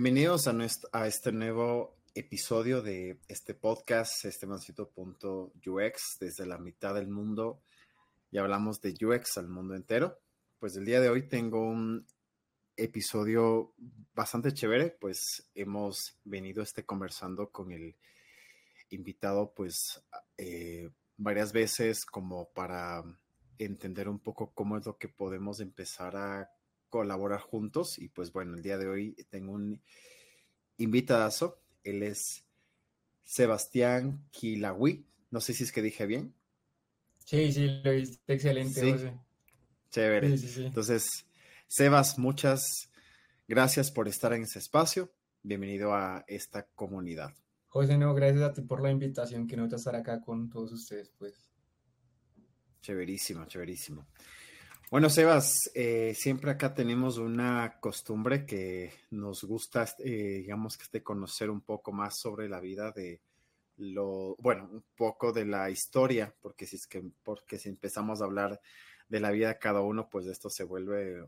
Bienvenidos a este nuevo episodio de este podcast, estebancito.ux, desde la mitad del mundo y hablamos de UX al mundo entero. Pues el día de hoy tengo un episodio bastante chévere, pues hemos venido conversando con el invitado pues varias veces como para entender un poco cómo es lo que podemos empezar a colaborar juntos y pues bueno, el día de hoy tengo un invitadazo. Él es Sebastián Quilahui. No sé si es que dije bien. Sí, lo viste excelente, Sí, José. chévere. Sí. Entonces, Sebas, muchas gracias por estar en ese espacio. Bienvenido a esta comunidad. José, no, gracias a ti por la invitación, que no te estar acá con todos ustedes, pues. Chéverísimo, chéverísimo. Bueno, Sebas, siempre acá tenemos una costumbre que nos gusta, digamos, conocer un poco más sobre la vida de un poco de la historia, porque si empezamos a hablar de la vida de cada uno, pues esto se vuelve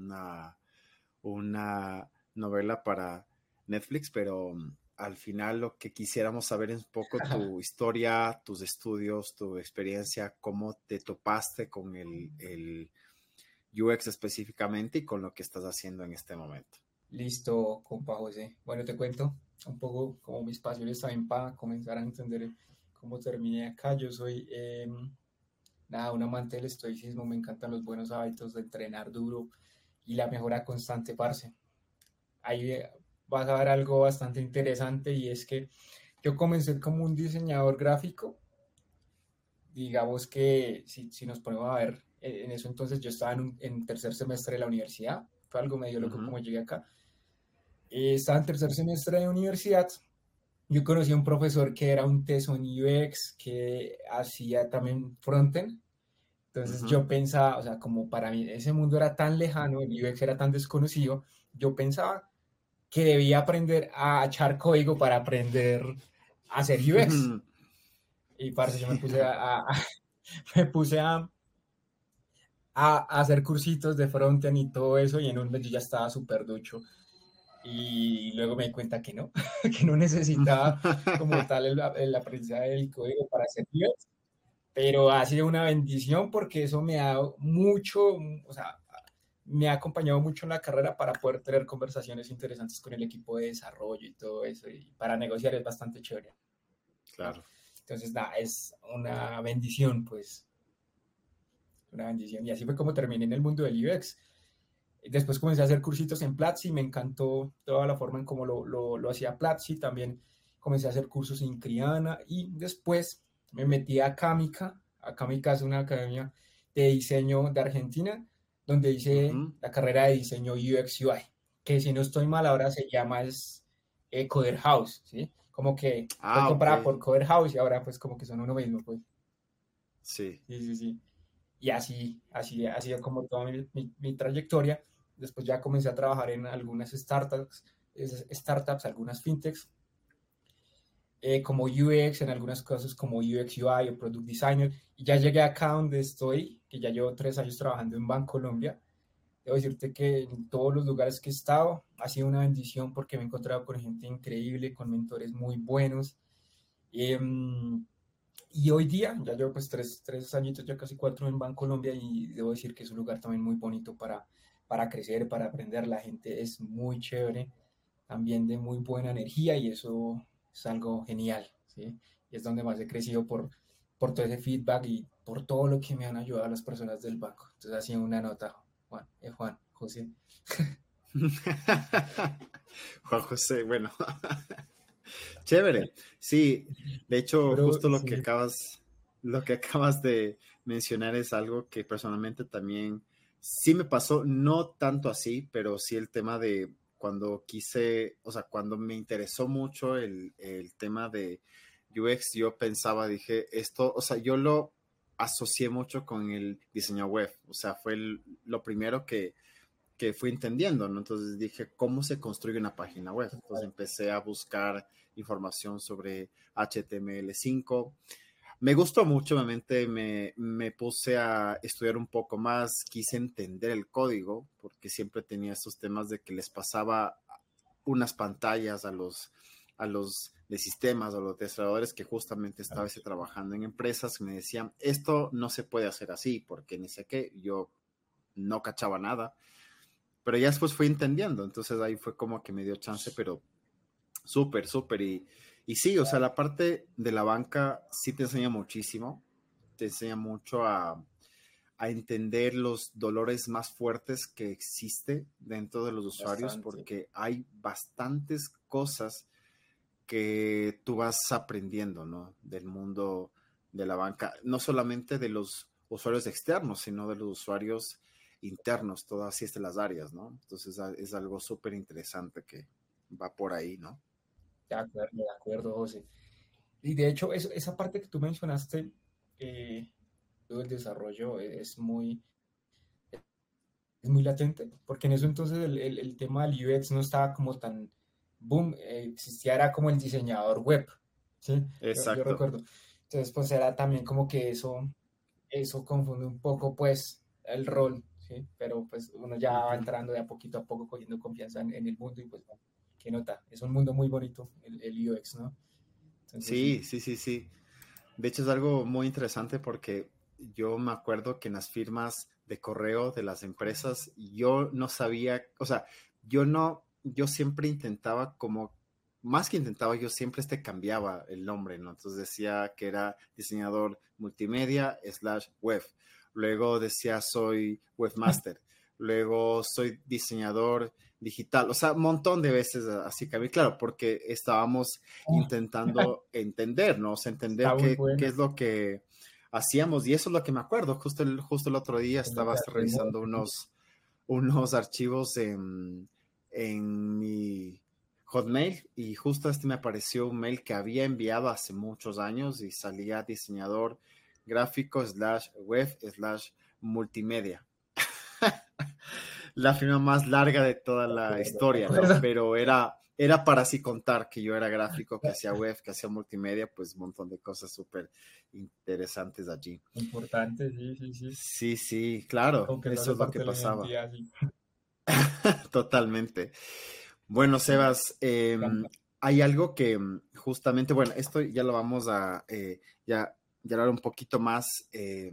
una novela para Netflix, pero al final lo que quisiéramos saber es un poco tu historia, tus estudios, tu experiencia, cómo te topaste con el UX específicamente y con lo que estás haciendo en este momento. Listo, compa José. Bueno, te cuento un poco como mis pasiones también para comenzar a entender cómo terminé acá. Yo soy, un amante del estoicismo, me encantan los buenos hábitos de entrenar duro y la mejora constante, parce. Ahí vas a ver algo bastante interesante y es que yo comencé como un diseñador gráfico. Digamos que si nos ponemos a ver, en eso entonces yo estaba en tercer semestre de la universidad, fue algo medio loco Uh-huh. como llegué acá. Estaba en tercer semestre de universidad, yo conocí a un profesor que era un teso en UX, que hacía también frontend, entonces Uh-huh. yo pensaba, o sea, como para mí ese mundo era tan lejano, el UX era tan desconocido, yo pensaba que debía aprender a echar código para aprender a hacer UX. Y parce, yo me Sí. puse me puse a hacer cursitos de frontend y todo eso, y en un mes yo ya estaba súper ducho. Y luego me di cuenta que no, que no necesitaba como tal el aprendizaje del código para hacer UX, pero ha sido una bendición porque eso me ha dado mucho, o sea, me ha acompañado mucho en la carrera para poder tener conversaciones interesantes con el equipo de desarrollo y todo eso, y para negociar es bastante chévere. Claro. Entonces, nada, es una bendición, pues, una bendición. Y así fue como terminé en el mundo del UX. Después comencé a hacer cursitos en Platzi, me encantó toda la forma en cómo lo hacía Platzi. También comencé a hacer cursos en Criana y después me metí a Camica. Camica es una academia de diseño de Argentina, donde hice Uh-huh. la carrera de diseño UX UI, que si no estoy mal ahora se llama Coder House, ¿sí? Como que fue Ok. comprada por Coder House y ahora pues como que son uno mismo, pues. Sí. Sí. Y así ha sido como toda mi trayectoria. Después ya comencé a trabajar en algunas startups, algunas fintechs, como UX, en algunas cosas como UX UI o Product Designer. Y ya llegué acá donde estoy, que ya llevo 3 años trabajando en Bancolombia. Debo decirte que en todos los lugares que he estado ha sido una bendición porque me he encontrado con gente increíble, con mentores muy buenos. Eh, y hoy día, ya llevo pues tres añitos, ya casi 4 en Bancolombia y debo decir que es un lugar también muy bonito para crecer, para aprender. La gente es muy chévere, también de muy buena energía y eso es algo genial, ¿sí? Y es donde más he crecido por todo ese feedback y por todo lo que me han ayudado las personas del banco. Entonces ha sido una nota, Juan, José. Juan José, bueno, chévere. Sí, de hecho, Bro, justo sí, lo que acabas de mencionar es algo que personalmente también sí me pasó, no tanto así, pero sí el tema de cuando quise, o sea, cuando me interesó mucho el tema de UX, yo pensaba, dije, esto, o sea, yo lo asocié mucho con el diseño web, o sea, fue lo primero que fui entendiendo, ¿no? Entonces dije, ¿cómo se construye una página web? Entonces empecé a buscar información sobre HTML5. Me gustó mucho, obviamente me puse a estudiar un poco más, quise entender el código, porque siempre tenía estos temas de que les pasaba unas pantallas a los de sistemas, a los desarrolladores que justamente estaba trabajando en empresas, me decían, esto no se puede hacer así, porque ni sé qué, yo no cachaba nada, pero ya después fui entendiendo, entonces ahí fue como que me dio chance, pero súper, súper, y sí, o sea, la parte de la banca sí te enseña muchísimo, te enseña mucho a entender los dolores más fuertes que existe dentro de los usuarios, Bastante. porque hay bastantes cosas que tú vas aprendiendo, ¿no? Del mundo de la banca, no solamente de los usuarios externos, sino de los usuarios internos, todas estas áreas, ¿no? Entonces es algo súper interesante que va por ahí, ¿no? De acuerdo, José. Y de hecho, esa parte que tú mencionaste, lo del desarrollo es muy latente, porque en eso entonces el tema del UX no estaba como tan boom, existía era como el diseñador web, ¿sí? Yo Exacto. recuerdo. Entonces, pues era también como que eso confunde un poco, pues, el rol, ¿sí? Pero pues uno ya va Ujú. entrando de a poco, cogiendo confianza en el mundo y pues, bueno, qué nota, es un mundo muy bonito el UX, ¿no? Entonces, sí. Sí, sí, sí, sí. De hecho, es algo muy interesante porque yo me acuerdo que en las firmas de correo de las empresas, yo no sabía, o sea, yo siempre intentaba como, más que intentaba, yo siempre cambiaba el nombre, ¿no? Entonces decía que era diseñador multimedia slash web. Luego decía soy webmaster. Luego soy diseñador digital. O sea, un montón de veces así cambié, claro, porque estábamos intentando entender, ¿no? O sea, Está entender muy qué bueno. es lo que hacíamos. Y eso es lo que me acuerdo. Justo el otro día Es lo estaba que hace el revisando mundo. unos archivos en mi Hotmail y justo me apareció un mail que había enviado hace muchos años y salía diseñador gráfico slash web slash multimedia. La firma más larga de toda la De historia, ¿no? acuerdo. Pero era para así contar que yo era gráfico, que hacía web, que hacía multimedia, pues un montón de cosas súper interesantes allí. Importante, sí, sí, sí. Sí, sí, claro, Como que eso eso hace es lo parte que de la pasaba. identidad, sí. Totalmente. Bueno, Me Sebas, encanta. hay algo que justamente, bueno, esto ya lo vamos a ya hablar un poquito más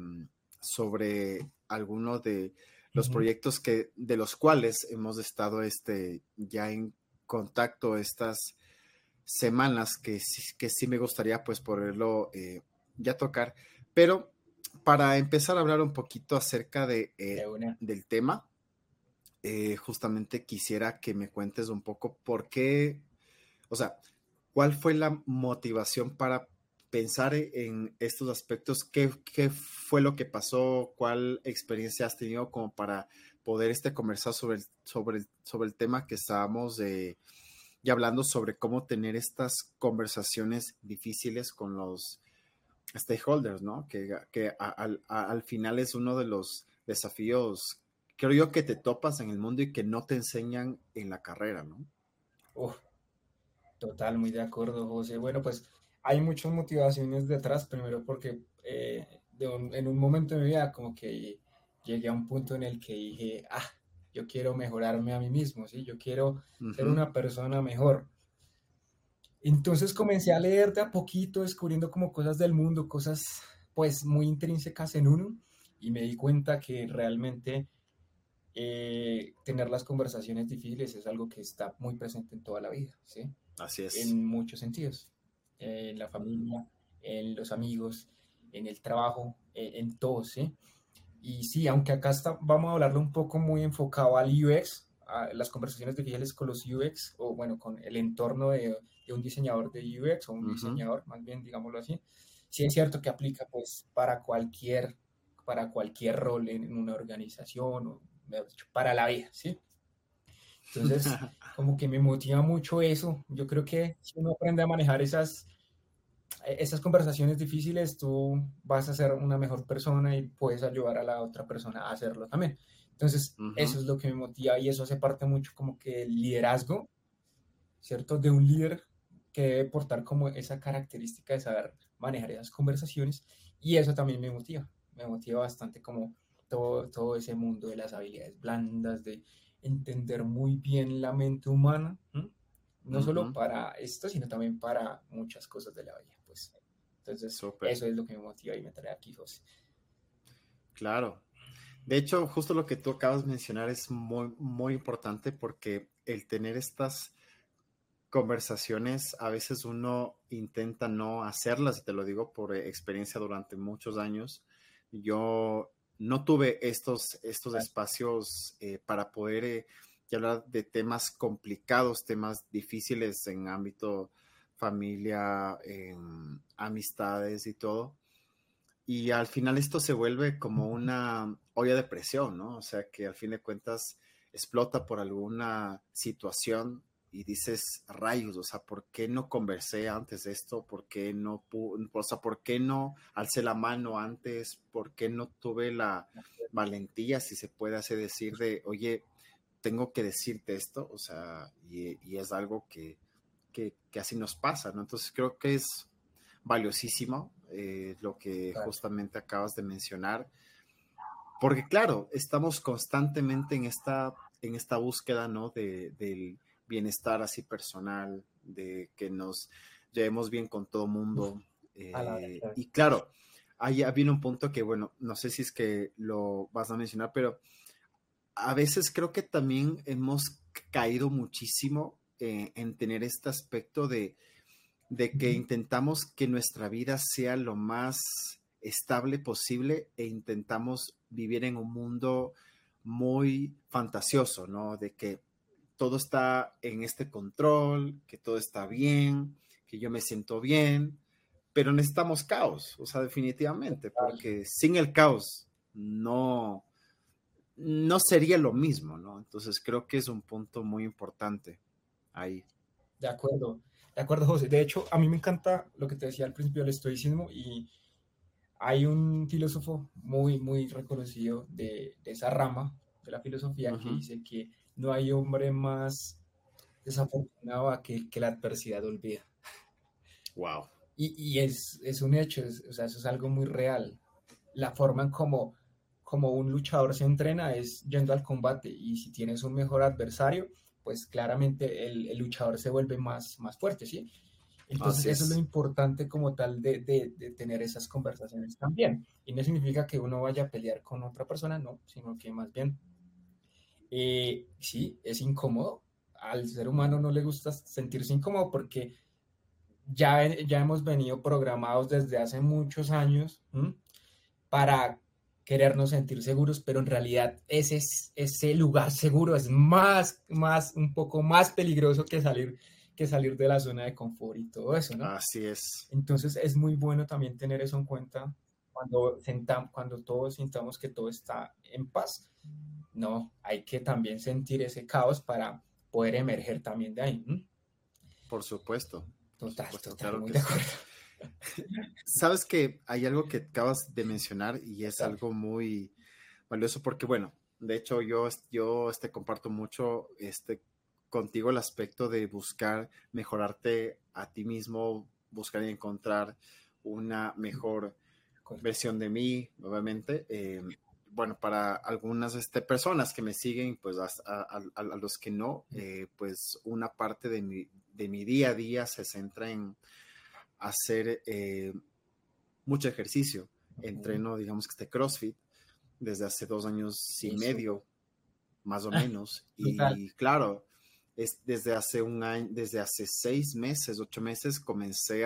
sobre algunos de los Ujú. proyectos de los cuales hemos estado ya en contacto estas semanas que sí me gustaría pues poderlo ya tocar. Pero para empezar a hablar un poquito acerca De una. del tema, justamente quisiera que me cuentes un poco por qué, o sea, cuál fue la motivación para pensar en estos aspectos, qué fue lo que pasó, cuál experiencia has tenido como para poder conversar sobre el tema que estábamos ya hablando sobre cómo tener estas conversaciones difíciles con los stakeholders, ¿no? Al final es uno de los desafíos, creo yo, que te topas en el mundo y que no te enseñan en la carrera, ¿no? Uf, total, muy de acuerdo, José. Bueno, pues hay muchas motivaciones detrás. Primero porque en un momento de mi vida como que llegué a un punto en el que dije, yo quiero mejorarme a mí mismo, ¿sí? Yo quiero ser Ujú. una persona mejor. Entonces comencé a leer de a poquito, descubriendo como cosas del mundo, cosas pues muy intrínsecas en uno, y me di cuenta que realmente tener las conversaciones difíciles es algo que está muy presente en toda la vida, ¿sí? Así es. En muchos sentidos, en la familia, en los amigos, en el trabajo, en todo, ¿sí? Y sí, aunque acá vamos a hablarlo un poco muy enfocado al UX, a las conversaciones difíciles con los UX, o bueno, con el entorno de un diseñador de UX, o un Ujú. diseñador, más bien, digámoslo así, sí es cierto que aplica pues para cualquier rol en una organización, o mejor dicho, para la vida, ¿sí? Entonces, como que me motiva mucho eso. Yo creo que si uno aprende a manejar esas conversaciones difíciles, tú vas a ser una mejor persona y puedes ayudar a la otra persona a hacerlo también. Entonces, Ujú. eso es lo que me motiva y eso hace parte mucho como que el liderazgo, ¿cierto? De un líder que debe portar como esa característica de saber manejar esas conversaciones y eso también me motiva bastante como todo ese mundo de las habilidades blandas, de entender muy bien la mente humana, ¿m? no solo para esto, sino también para muchas cosas de la vida, pues. Entonces, Súper. eso es lo que me motiva y me trae aquí, José. Claro. De hecho, justo lo que tú acabas de mencionar es muy, muy importante porque el tener estas conversaciones, a veces uno intenta no hacerlas, y te lo digo por experiencia durante muchos años. Yo no tuve estos espacios para poder hablar de temas complicados, temas difíciles en ámbito familia, amistades y todo. Y al final esto se vuelve como una olla de presión, ¿no? O sea, que al fin de cuentas explota por alguna situación y dices, rayos, o sea, ¿por qué no conversé antes de esto? ¿Por qué no, o sea, ¿por qué no alcé la mano antes? ¿Por qué no tuve la valentía, si se puede así decir, de, oye, tengo que decirte esto? O sea, y es algo que así nos pasa, ¿no? Entonces creo que es valiosísimo lo que Claro. justamente acabas de mencionar, porque claro, estamos constantemente en esta búsqueda, ¿no? Del bienestar así personal, de que nos llevemos bien con todo Uf, mundo. claro. Y claro, ahí viene un punto que, bueno, no sé si es que lo vas a mencionar, pero a veces creo que también hemos caído muchísimo en tener este aspecto de que intentamos que nuestra vida sea lo más estable posible e intentamos vivir en un mundo muy fantasioso, ¿no? De que todo está en este control, que todo está bien, que yo me siento bien, pero necesitamos caos, o sea, definitivamente, porque sin el caos no sería lo mismo, ¿no? Entonces creo que es un punto muy importante ahí. De acuerdo, José. De hecho, a mí me encanta lo que te decía al principio del estoicismo y hay un filósofo muy, muy reconocido de esa rama de la filosofía que Ujú. dice que no hay hombre más desafortunado a que la adversidad olvida. Wow. Y es un hecho, o sea, eso es algo muy real. La forma en como un luchador se entrena es yendo al combate y si tienes un mejor adversario, pues claramente el luchador se vuelve más fuerte, ¿sí? Entonces Así eso es lo es. importante como tal de tener esas conversaciones también. Y no significa que uno vaya a pelear con otra persona, no, sino que más bien, sí, es incómodo. Al ser humano no le gusta sentirse incómodo porque ya hemos venido programados desde hace muchos años, ¿m? Para querernos sentir seguros, pero en realidad ese lugar seguro es un poco más peligroso que salir de la zona de confort y todo eso, ¿no? Así es. Entonces es muy bueno también tener eso en cuenta cuando todos sintamos que todo está en paz. No, hay que también sentir ese caos para poder emerger también de ahí. ¿M? Por Total, supuesto, total, claro muy que de sí. acuerdo. Sabes que hay algo que acabas de mencionar y es Total. algo muy valioso porque, bueno, de hecho yo comparto mucho contigo el aspecto de buscar mejorarte a ti mismo, buscar y encontrar una mejor Correcto. versión de mí, obviamente. Bueno, para algunas personas que me siguen, pues a los que no, pues una parte de mi día a día se centra en hacer mucho ejercicio. Ujú. Entreno, digamos que CrossFit desde hace 2 años y medio, Súper. más o Ah, menos. brutal. Y claro, es desde hace un año, desde hace 6 meses, 8 meses, comencé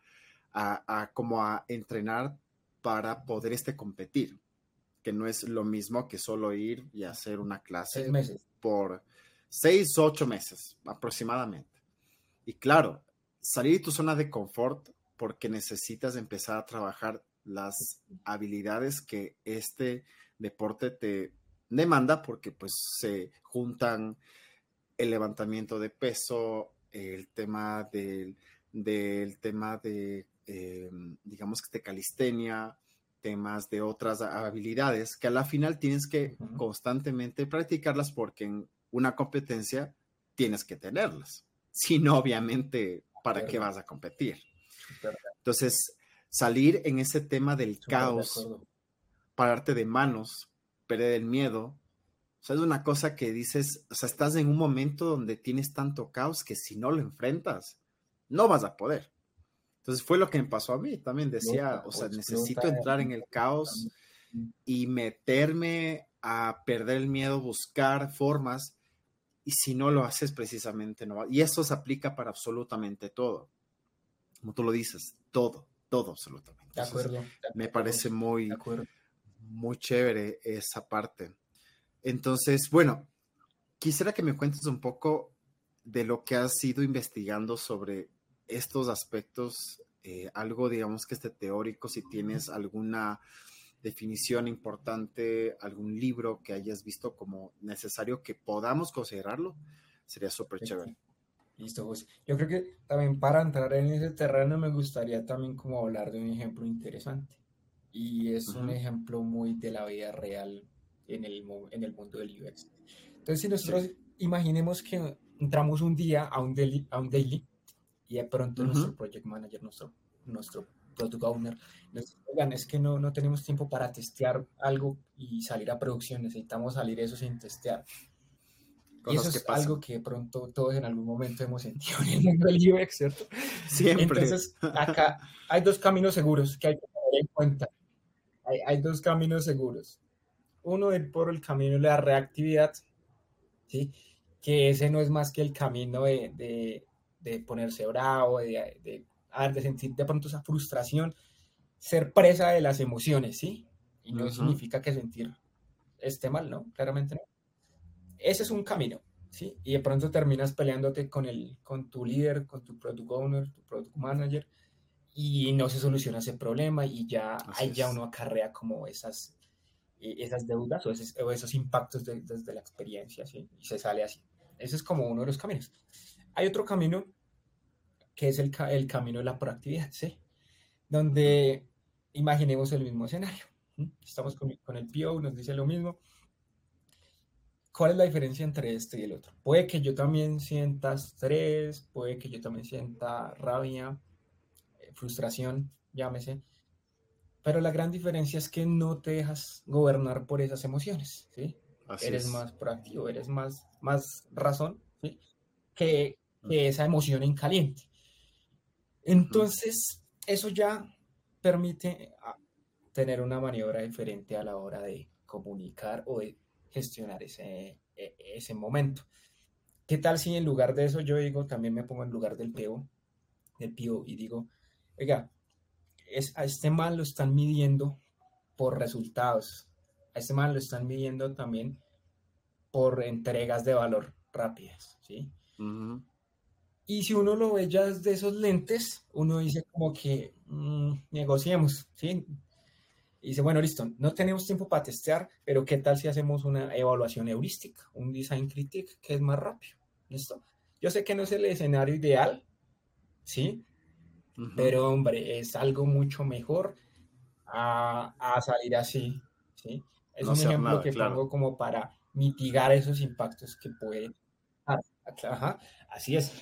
a como a entrenar para poder competir, que no es lo mismo que solo ir y hacer una Seis clase meses. por 6 u 8 meses aproximadamente. Y claro, salir de tu zona de confort porque necesitas empezar a trabajar las habilidades que este deporte te demanda, porque pues se juntan el levantamiento de peso, el tema del tema de, digamos que de calistenia, temas de otras habilidades que a la final tienes que Ujú. constantemente practicarlas porque en una competencia tienes que tenerlas. Si no, obviamente, De ¿para qué acuerdo. vas a competir? Súper, Entonces, salir en ese tema del súper de caos, acuerdo. pararte de manos, perder el miedo, O sea, es una cosa que dices, o sea, estás en un momento donde tienes tanto caos que si no lo enfrentas, no vas a poder. Entonces fue lo que me pasó a mí. También decía, Explota o o sea, explota. necesito entrar en el caos y meterme a perder el miedo, buscar formas. Y si no lo haces precisamente, no va. Y eso se aplica para absolutamente todo. Como tú lo dices, todo, todo absolutamente. Entonces, De me acuerdo, parece José, de muy, acuerdo. muy chévere esa parte. Entonces, bueno, quisiera que me cuentes un poco de lo que has ido investigando sobre estos aspectos, algo, digamos, que esté teórico, si tienes alguna definición importante, algún libro que hayas visto como necesario que podamos considerarlo, sería súper Perfecto. chévere. Listo, José. Yo creo que también para entrar en ese terreno me gustaría también como hablar de un ejemplo interesante. Y es un Ujú. ejemplo muy de la vida real en el mundo del UX. Entonces, si nosotros Sí. imaginemos que entramos un día a un daily y de pronto nuestro Ujú. project manager, nuestro product owner, nos dice, oigan, es que no tenemos tiempo para testear algo y salir a producción, necesitamos salir eso sin testear. Y eso Cosas que es pasan. algo que de pronto todos en algún momento hemos sentido en el mundo del UX, ¿cierto? Siempre. Entonces, acá hay dos caminos seguros que hay que tener en cuenta. Hay dos caminos seguros. Uno es por el camino de la reactividad, ¿sí? Que ese no es más que el camino de ponerse bravo, de sentir de pronto esa frustración, ser presa de las emociones, ¿sí? Y no Ujú. significa que sentir esté mal, ¿no? Claramente no. Ese es un camino, ¿sí? Y de pronto terminas peleándote con tu líder, con tu product owner, tu product manager, y no se soluciona ese problema y ya Así ahí ya es. uno acarrea como esas deudas o esos impactos desde la experiencia, ¿sí? Y se sale así. Ese es como uno de los caminos. Hay otro camino que es el camino de la proactividad, ¿sí? Ujú. Donde imaginemos el mismo escenario. ¿Sí? Estamos con el PO, nos dice lo mismo. ¿Cuál es la diferencia entre este y el otro? Puede que yo también sienta estrés, puede que yo también sienta rabia, frustración, llámese, pero la gran diferencia es que no te dejas gobernar por esas emociones, ¿sí? Así Eres es. más proactivo, eres más razón, ¿sí? Que, Ujú. que esa emoción en caliente. Ujú. Entonces, eso ya permite tener una maniobra diferente a la hora de comunicar o de gestionar ese momento. ¿Qué tal si en lugar de eso yo digo, también me pongo en lugar del PO y digo, oiga, a este man lo están midiendo por resultados, a este man lo están midiendo también por entregas de valor rápidas, ¿sí? Ujú. Y si uno lo ve ya desde esos lentes, uno dice como que negociemos, ¿sí? Y dice, bueno, listo, no tenemos tiempo para testear, pero ¿qué tal si hacemos una evaluación heurística, un design critique que es más rápido? ¿Listo? Yo sé que no es el escenario ideal, ¿sí? Ujú. Pero hombre, es algo mucho mejor a salir así, ¿sí? Es No un hacer ejemplo nada, que claro. pongo como para mitigar esos impactos que puede. Ajá, así es.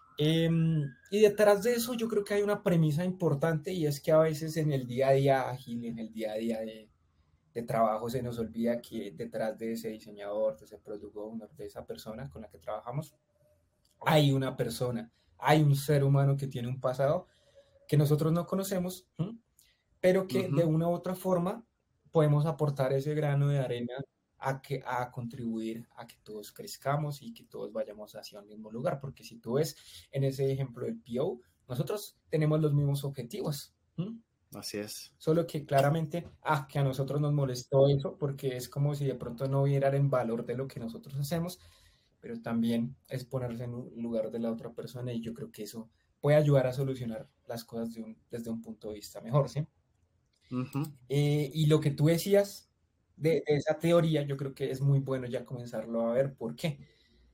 Y detrás de eso yo creo que hay una premisa importante y es que a veces en el día a día ágil, en el día a día de trabajo se nos olvida que detrás de ese diseñador, de ese product owner, de esa persona con la que trabajamos, hay una persona, hay un ser humano que tiene un pasado que nosotros no conocemos, ¿sí? Pero que de Ujú. una u otra forma podemos aportar ese grano de arena a contribuir a que todos crezcamos y que todos vayamos hacia el mismo lugar, porque si tú ves en ese ejemplo del PO, nosotros tenemos los mismos objetivos, ¿sí? Así es. Solo que claramente, que a nosotros nos molestó eso, porque es como si de pronto no vieran en valor de lo que nosotros hacemos, pero también es ponerse en un lugar de la otra persona y yo creo que eso puede ayudar a solucionar las cosas desde un punto de vista mejor, ¿sí? Ujú. Y lo que tú decías de esa teoría, yo creo que es muy bueno ya comenzarlo a ver por qué.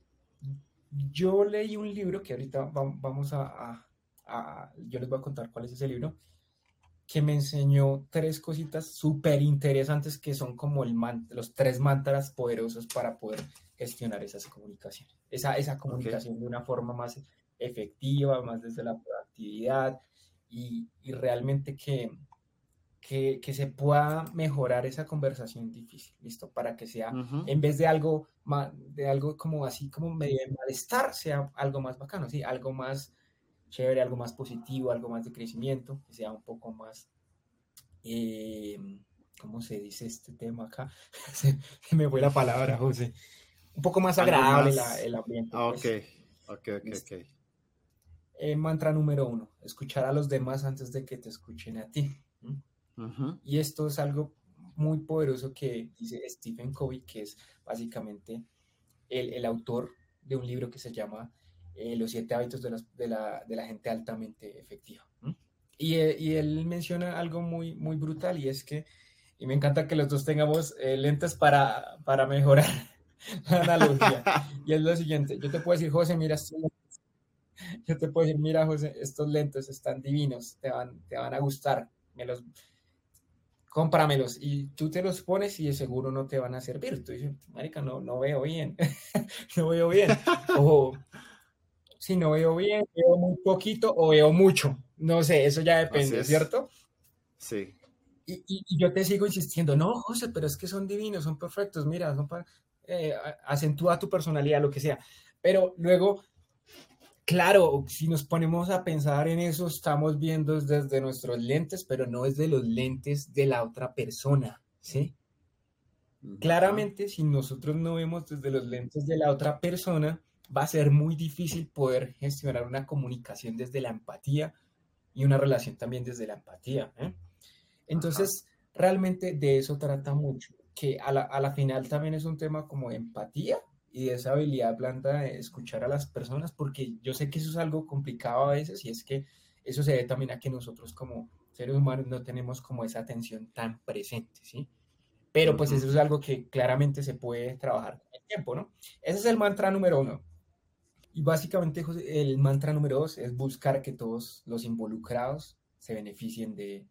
Yo leí un libro que ahorita vamos yo les voy a contar cuál es ese libro, que me enseñó tres cositas súper interesantes que son como los tres mantras poderosos para poder gestionar esas comunicaciones. Esa Ok. comunicación de una forma más efectiva, más desde la proactividad y realmente que se pueda mejorar esa conversación difícil, ¿listo? Para que sea, Ujú. en vez de algo como así, como medio de malestar, sea algo más bacano, ¿sí? Algo más chévere, algo más positivo, algo más de crecimiento, que sea un poco más, eh, ¿cómo se dice este tema acá? Se me fue la palabra, José. Un poco más Algo agradable más. el ambiente, Ah, ok, eso. ok, ok, ok. Listo. Mantra número 1, escuchar a los demás antes de que te escuchen a ti. ¿Mm? Ujú. Y esto es algo muy poderoso que dice Stephen Covey, que es básicamente el autor de un libro que se llama Los 7 hábitos de la gente altamente efectiva. ¿Mm? Y él menciona algo muy, muy brutal y es que, y me encanta que los dos tengamos lentes para mejorar la analogía. Y es lo siguiente, yo te puedo decir, José, mira, yo te puedo decir, mira, José, estos lentes están divinos, te van a gustar, me los, cómpramelos. Y tú te los pones y de seguro no te van a servir. Tú dices, marica, no veo bien, no veo bien. O si no veo bien, veo muy poquito o veo mucho. No sé, eso ya Así depende, es. ¿cierto? Sí. Y yo te sigo insistiendo, no, José, pero es que son divinos, son perfectos, mira, acentúa tu personalidad, lo que sea. Pero luego, claro, si nos ponemos a pensar en eso, estamos viendo desde nuestros lentes, pero no desde los lentes de la otra persona, ¿sí? Ajá. Claramente, si nosotros no vemos desde los lentes de la otra persona, va a ser muy difícil poder gestionar una comunicación desde la empatía y una relación también desde la empatía, ¿eh? Ajá. Entonces, realmente de eso trata mucho, que a la final también es un tema como de empatía y de esa habilidad blanda de escuchar a las personas, porque yo sé que eso es algo complicado a veces y es que eso se debe también a que nosotros como seres humanos no tenemos como esa atención tan presente, ¿sí? Pero pues Ujú. eso es algo que claramente se puede trabajar con el tiempo, ¿no? Ese es el mantra número 1. Y básicamente José, el mantra número 2 es buscar que todos los involucrados se beneficien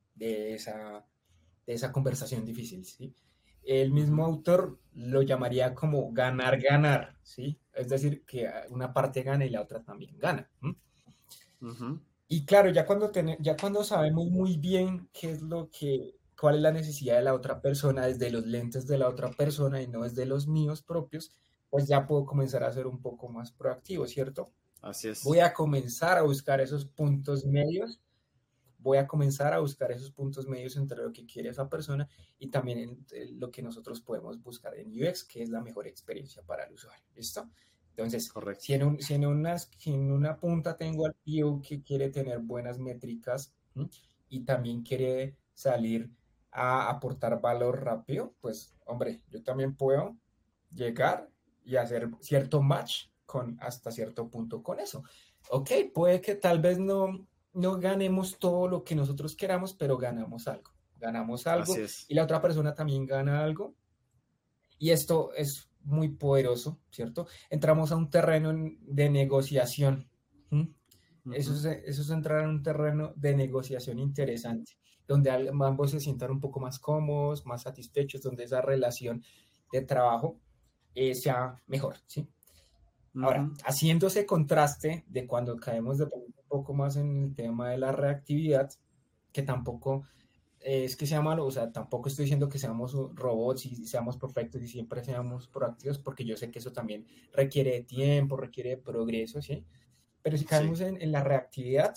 de esa conversación difícil, ¿sí? El mismo Ujú. autor lo llamaría como ganar, ganar, ¿sí? Es decir, que una parte gana y la otra también gana. ¿M? Ujú. Y claro, ya cuando sabemos muy bien qué es cuál es la necesidad de la otra persona desde los lentes de la otra persona y no desde los míos propios, pues ya puedo comenzar a ser un poco más proactivo, ¿cierto? Así es. Voy a comenzar a buscar esos puntos medios, voy a comenzar a buscar esos puntos medios entre lo que quiere esa persona y también lo que nosotros podemos buscar en UX, que es la mejor experiencia para el usuario. ¿Listo? Entonces, Correcto. si en una punta tengo al PO que quiere tener buenas métricas, ¿m? Y también quiere salir a aportar valor rápido, pues, hombre, yo también puedo llegar y hacer cierto match con hasta cierto punto con eso. Ok, puede que tal vez no ganemos todo lo que nosotros queramos, pero ganamos Así algo es. y la otra persona también gana algo y esto es muy poderoso, ¿cierto? Entramos a un terreno de negociación. ¿Mm? Ujú. Eso es entrar en un terreno de negociación interesante, donde ambos se sientan un poco más cómodos, más satisfechos, donde esa relación de trabajo sea mejor, ¿sí? Ahora, Ujú. haciendo ese contraste de cuando caemos de un poco más en el tema de la reactividad, que tampoco es que sea malo, o sea, tampoco estoy diciendo que seamos robots y seamos perfectos y siempre seamos proactivos, porque yo sé que eso también requiere de tiempo, requiere de progreso, ¿sí? Pero si Sí. caemos en la reactividad,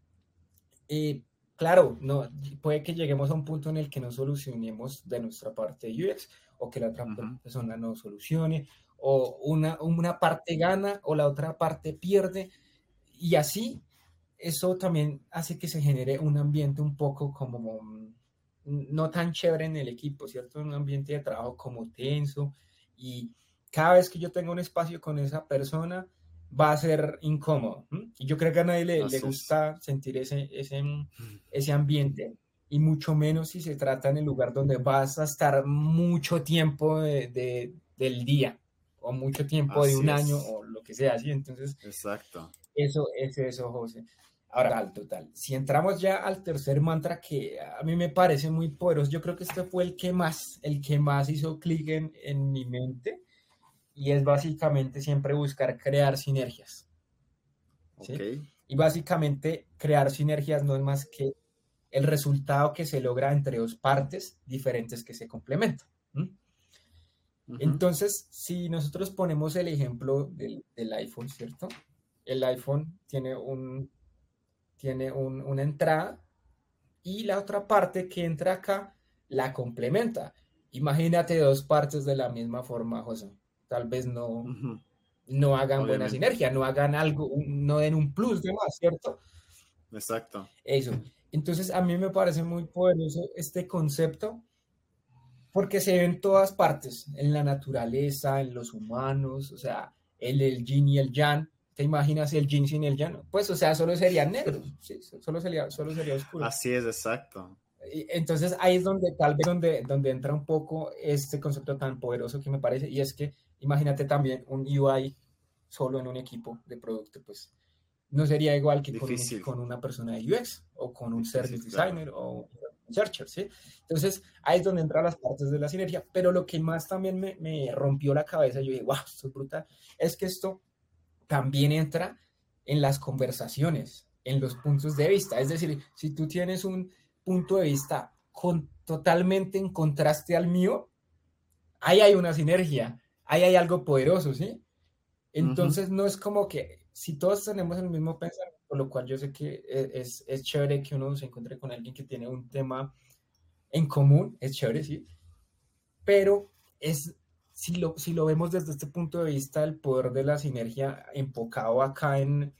claro, no, puede que lleguemos a un punto en el que no solucionemos de nuestra parte UX o que la otra Ujú. persona no solucione o una parte gana o la otra parte pierde y así eso también hace que se genere un ambiente un poco como no tan chévere en el equipo, ¿cierto? Un ambiente de trabajo como tenso y cada vez que yo tengo un espacio con esa persona va a ser incómodo. ¿M? Y yo creo que a nadie le Así es. gusta sentir ese ambiente y mucho menos si se trata en el lugar donde vas a estar mucho tiempo del día o mucho tiempo de Así un año es. o lo que sea, ¿sí? Entonces, Exacto. eso es eso, José. Ahora, total. Si entramos ya al tercer mantra que a mí me parece muy poderoso, yo creo que este fue el que más hizo clic en mi mente y es básicamente siempre buscar crear sinergias, Ok. ¿sí? Y básicamente crear sinergias no es más que el resultado que se logra entre dos partes diferentes que se complementan. Entonces, si nosotros ponemos el ejemplo del iPhone, ¿cierto? El iPhone tiene una entrada y la otra parte que entra acá la complementa. Imagínate dos partes de la misma forma, José. Tal vez no hagan buena Obviamente. sinergia, no hagan algo, no den un plus de más, ¿cierto? Exacto. Eso. Entonces, a mí me parece muy poderoso este concepto porque se ve en todas partes, en la naturaleza, en los humanos, o sea, el yin y el yang. ¿Te imaginas el yin sin el yang? Pues, o sea, solo serían negros, ¿sí? Solo sería oscuro. Así es, exacto. Entonces ahí es donde tal vez donde entra un poco este concepto tan poderoso que me parece, y es que imagínate también un UI solo en un equipo de producto, pues no sería igual que Difícil, con una persona de UX o con un difícil, service claro. designer o un searcher, ¿sí? Entonces ahí es donde entran las partes de la sinergia, pero lo que más también me rompió la cabeza, yo dije, wow, esto es brutal, es que esto también entra en las conversaciones, en los puntos de vista. Es decir, si tú tienes un punto de vista totalmente en contraste al mío, ahí hay una sinergia, ahí hay algo poderoso, ¿sí? Entonces no es como que si todos tenemos el mismo pensamiento, por lo cual yo sé que es chévere que uno se encuentre con alguien que tiene un tema en común, es chévere, ¿sí? Pero si lo vemos desde este punto de vista, el poder de la sinergia enfocado acá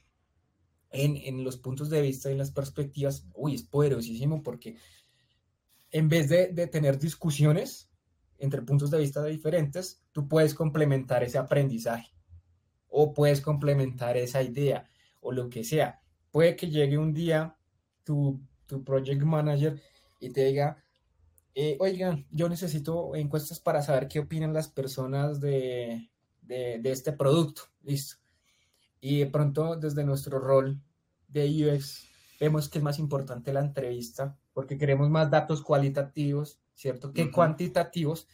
en los puntos de vista y en las perspectivas, uy, es poderosísimo porque en vez de tener discusiones entre puntos de vista diferentes, tú puedes complementar ese aprendizaje o puedes complementar esa idea o lo que sea. Puede que llegue un día tu project manager y te diga, oigan, yo necesito encuestas para saber qué opinan las personas de este producto. Listo. Y de pronto desde nuestro rol de UX vemos que es más importante la entrevista porque queremos más datos cualitativos, ¿cierto? Que cuantitativos.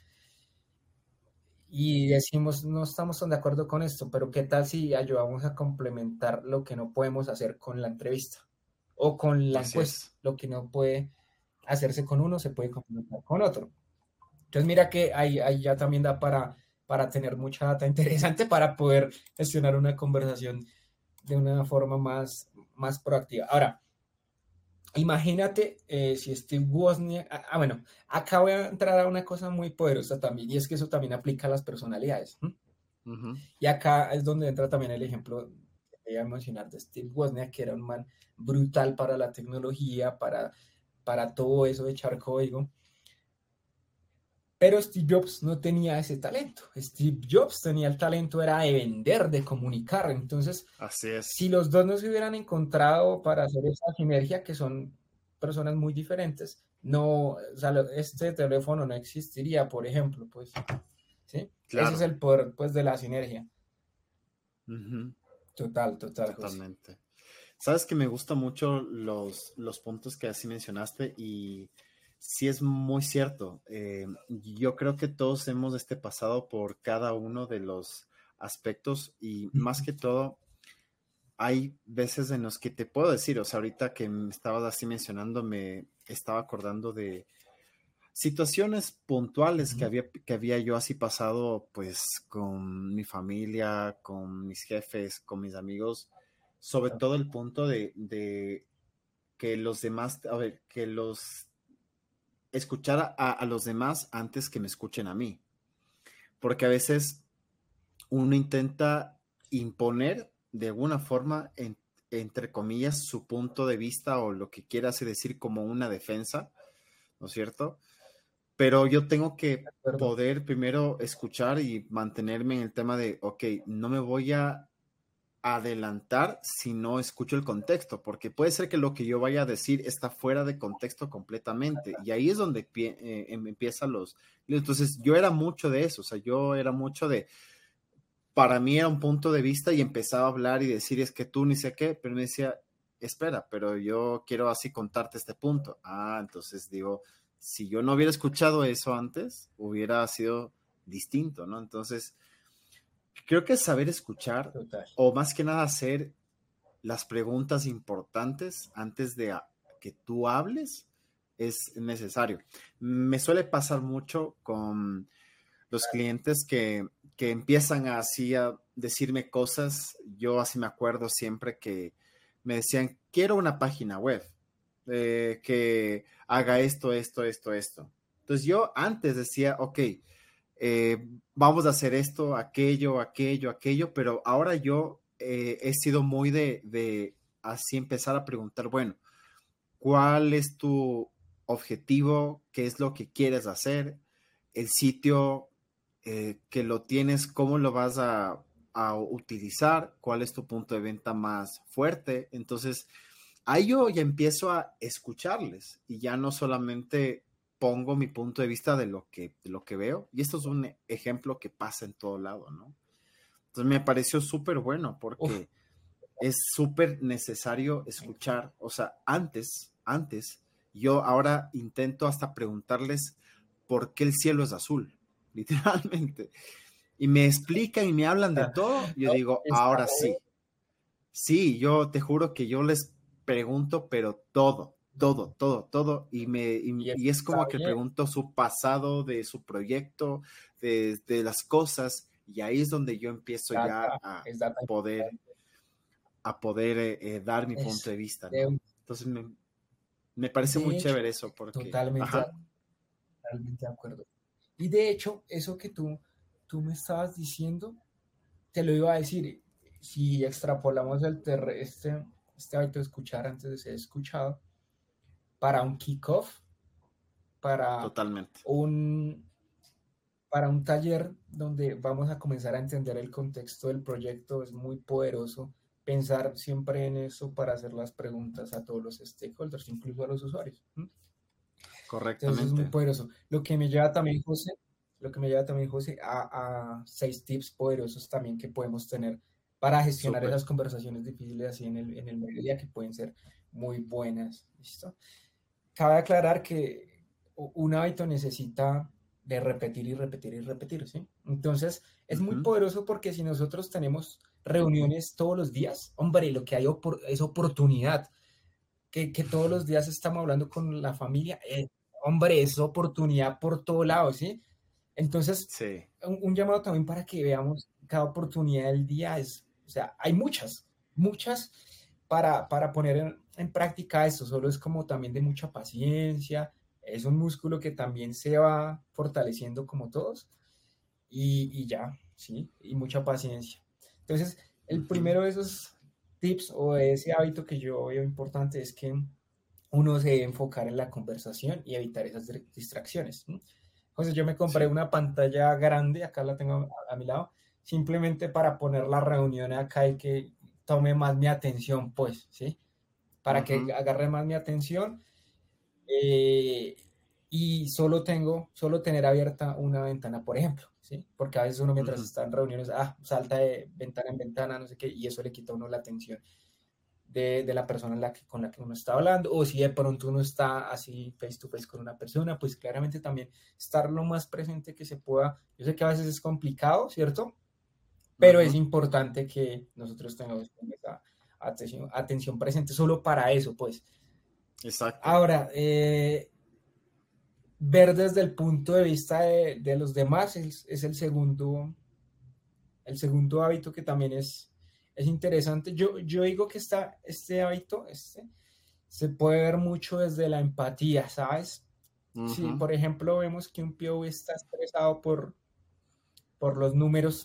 Y decimos, no estamos tan de acuerdo con esto, pero ¿qué tal si ayudamos a complementar lo que no podemos hacer con la entrevista o con la Así encuesta? es. Lo que no puede hacerse con uno se puede complementar con otro. Entonces mira que ahí ya también da para tener mucha data interesante para poder gestionar una conversación de una forma más proactiva. Ahora, imagínate si Steve Wozniak, bueno, acá voy a entrar a una cosa muy poderosa también, y es que eso también aplica a las personalidades. Y acá es donde entra también el ejemplo que voy a mencionar de Steve Wozniak, que era un man brutal para la tecnología, para todo eso de echar código. Pero Steve Jobs no tenía ese talento. Steve Jobs tenía el talento, era de vender, de comunicar. Entonces, Así si es. los dos no se hubieran encontrado para hacer esa sinergia, que son personas muy diferentes, no, o sea, este teléfono no existiría, por ejemplo, pues, ¿sí? Ese es Claro. el poder, pues, de la sinergia. Ujú. Total, total, José. Totalmente. Sabes que me gustan mucho los puntos que así mencionaste y sí es muy cierto. Yo creo que todos hemos pasado por cada uno de los aspectos y más que todo hay veces en los que te puedo decir, o sea, ahorita que me estabas así mencionando, me estaba acordando de situaciones puntuales que había yo así pasado, pues con mi familia, con mis jefes, con mis amigos, sobre todo el punto de que los demás, a ver, que los escuchar a los demás antes que me escuchen a mí, porque a veces uno intenta imponer de alguna forma, entre comillas, su punto de vista o lo que quiera así decir como una defensa, ¿no es cierto? Pero yo tengo que Perdón. poder primero escuchar y mantenerme en el tema de, ok, no me voy a adelantar si no escucho el contexto, porque puede ser que lo que yo vaya a decir está fuera de contexto completamente, y ahí es donde empiezan los... Entonces, yo era mucho de eso, o sea, yo era mucho de... Para mí era un punto de vista y empezaba a hablar y decir, es que tú ni sé qué, pero me decía, espera, pero yo quiero así contarte este punto. Ah, entonces digo, si yo no hubiera escuchado eso antes, hubiera sido distinto, ¿no? Entonces, creo que saber escuchar, Total. o más que nada hacer las preguntas importantes antes de que tú hables, es necesario. Me suele pasar mucho con los clientes que empiezan así a decirme cosas. Yo así me acuerdo siempre que me decían, quiero una página web que haga esto, esto, esto, esto. Entonces yo antes decía, ok, vamos a hacer esto, aquello, aquello, aquello, pero ahora yo he sido muy de así empezar a preguntar, bueno, ¿cuál es tu objetivo? ¿Qué es lo que quieres hacer? El sitio que lo tienes, ¿cómo lo vas a utilizar? ¿Cuál es tu punto de venta más fuerte? Entonces, ahí yo ya empiezo a escucharles y ya no solamente pongo mi punto de vista de lo que veo. Y esto es un ejemplo que pasa en todo lado, ¿no? Entonces me pareció súper bueno Uf, porque es súper necesario escuchar. O sea, antes, yo ahora intento hasta preguntarles por qué el cielo es azul, literalmente. Y me explican y me hablan de todo. Yo no, digo, está ahora re- sí. Sí, yo te juro que yo les pregunto, pero todo, todo, todo, todo. y Y es está como que bien, pregunto su pasado, de su proyecto, de las cosas. Y ahí es donde yo empiezo ya es data poder, importante. a poder dar mi punto Es de vista, ¿no? de, Entonces me parece muy de chévere hecho, eso porque, totalmente, ajá, totalmente de acuerdo. Y de hecho, eso que tú me estabas diciendo, te lo iba a decir, si extrapolamos este hábito de escuchar antes de ser escuchado, para un kickoff, para totalmente. un, para un taller donde vamos a comenzar a entender el contexto del proyecto, es muy poderoso pensar siempre en eso para hacer las preguntas a todos los stakeholders, incluso a los usuarios. ¿M? Entonces es muy Correctamente. poderoso. Lo que me lleva también, José, a 6 tips poderosos también que podemos tener para gestionar Súper. esas conversaciones difíciles así en el mediodía que pueden ser muy buenas. ¿Listo? Cabe aclarar que un hábito necesita de repetir y repetir y repetir, ¿sí? Entonces, es muy Ujú. poderoso porque si nosotros tenemos reuniones todos los días, hombre, lo que hay es oportunidad, que todos los días estamos hablando con la familia, hombre, es oportunidad por todo lado, ¿sí? Entonces, Sí, un llamado también para que veamos cada oportunidad del día es, o sea, hay muchas, muchas para poner en práctica esto, solo es como también de mucha paciencia, es un músculo que también se va fortaleciendo como todos y ya, ¿sí? Y mucha paciencia. Entonces, el ujú, primero de esos tips o de ese hábito que yo veo importante es que uno se debe enfocar en la conversación y evitar esas distracciones. ¿Sí? Entonces yo me compré sí. una pantalla grande, acá la tengo a mi lado, simplemente para poner la reunión acá y que tome más mi atención, pues, ¿sí? Para que Ujú, agarre más mi atención eh, y solo tener abierta una ventana, por ejemplo, ¿sí? Porque a veces uno mientras ujú. está en reuniones, salta de ventana en ventana, no sé qué, y eso le quita a uno la atención de la persona con la que uno está hablando, o si de pronto uno está así face to face con una persona, pues claramente también estar lo más presente que se pueda. Yo sé que a veces es complicado, ¿cierto? Pero es Ujú, importante que nosotros tengamos esa atención presente solo para eso, pues. exacto. Ahora, ver desde el punto de vista de los demás es el segundo hábito que también es interesante. Yo digo que este hábito se puede ver mucho desde la empatía, ¿sabes? Si, Ujú, por ejemplo, vemos que un POV está estresado por los números,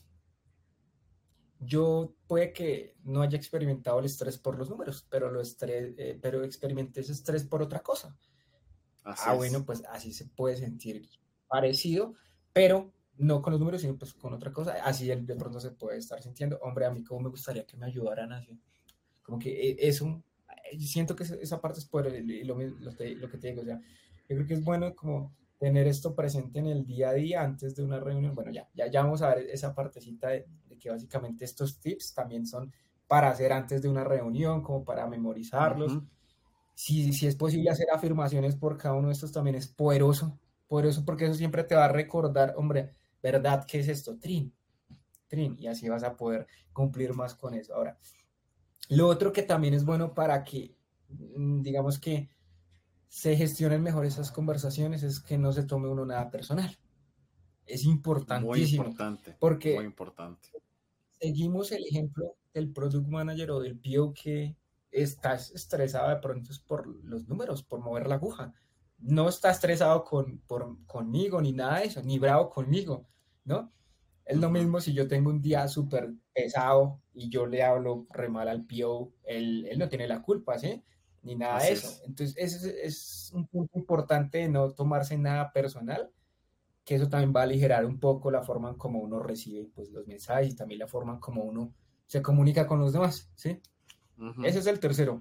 yo puede que no haya experimentado el estrés por los números, pero experimenté ese estrés por otra cosa. así Bueno, es. pues así se puede sentir parecido, pero no con los números, sino pues con otra cosa. Así él de pronto se puede estar sintiendo, hombre, a mí como me gustaría que me ayudaran así. Como que eso, siento que esa parte es poder, y lo que te digo, o sea, yo creo que es bueno como tener esto presente en el día a día antes de una reunión. Bueno, ya vamos a ver esa partecita de que básicamente estos tips también son para hacer antes de una reunión, como para memorizarlos. Ujú, Si es posible hacer afirmaciones por cada uno de estos también es poderoso, poderoso porque eso siempre te va a recordar, hombre, ¿verdad? ¿Qué es esto? Trin, trin, y así vas a poder cumplir más con eso. Ahora, lo otro que también es bueno para que, digamos que se gestionen mejor esas conversaciones es que no se tome uno nada personal. Es Muy importantísimo, importante, muy porque importante. seguimos el ejemplo del product manager o del PO que está estresado de pronto es por los números, por mover la aguja. No está estresado conmigo ni nada de eso, ni bravo conmigo, ¿no? Es lo mismo si yo tengo un día súper pesado y yo le hablo re mal al PO, él no tiene la culpa, ¿sí? Ni nada de Así eso. es. Entonces, ese es un punto importante de no tomarse nada personal, que eso también va a aligerar un poco la forma en como uno recibe pues, los mensajes y también la forma en como uno se comunica con los demás, ¿sí? Ujú. Ese es el tercero.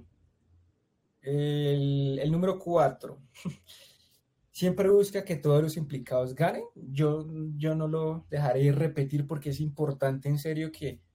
El número 4. Siempre busca que todos los implicados ganen. Yo no lo dejaré de repetir porque es importante en serio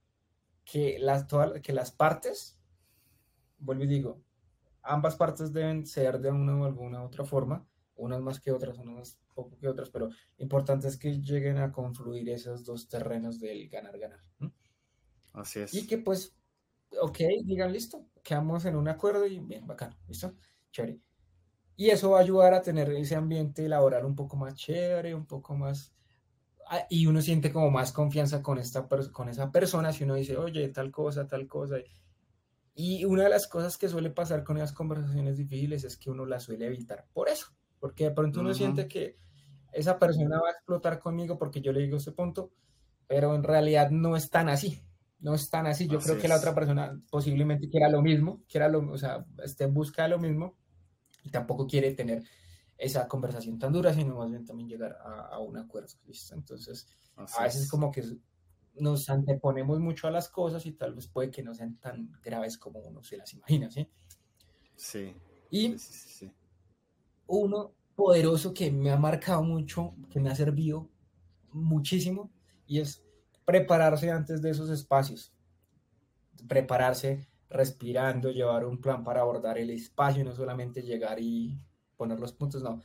que las partes, vuelvo y digo, ambas partes deben ser de una o alguna otra forma, unas más que otras, unas más poco que otras, pero lo importante es que lleguen a confluir esos dos terrenos del ganar-ganar. ¿No? Así Y es. que pues, ok, digan listo, quedamos en un acuerdo y bien, bacano, listo, chévere. Y eso va a ayudar a tener ese ambiente laboral un poco más chévere, un poco más... Y uno siente como más confianza con, con esa persona si uno dice, oye, tal cosa, tal cosa. Y una de las cosas que suele pasar con esas conversaciones difíciles es que uno las suele evitar por eso, porque de pronto uno Ujú. siente que esa persona va a explotar conmigo porque yo le digo este punto, pero en realidad no es tan así, no es tan así. Yo Así creo que la otra es. persona posiblemente quiera lo mismo, o sea, esté en busca de lo mismo y tampoco quiere tener esa conversación tan dura, sino más bien también llegar a un acuerdo. ¿Listo? Entonces, a Así veces es. como que nos anteponemos mucho a las cosas y tal vez puede que no sean tan graves como uno se las imagina, ¿sí? Sí. Sí, Y sí, sí, sí. uno poderoso que me ha marcado mucho, que me ha servido muchísimo, y es prepararse antes de esos espacios, prepararse respirando, llevar un plan para abordar el espacio, no solamente llegar y poner los puntos, no.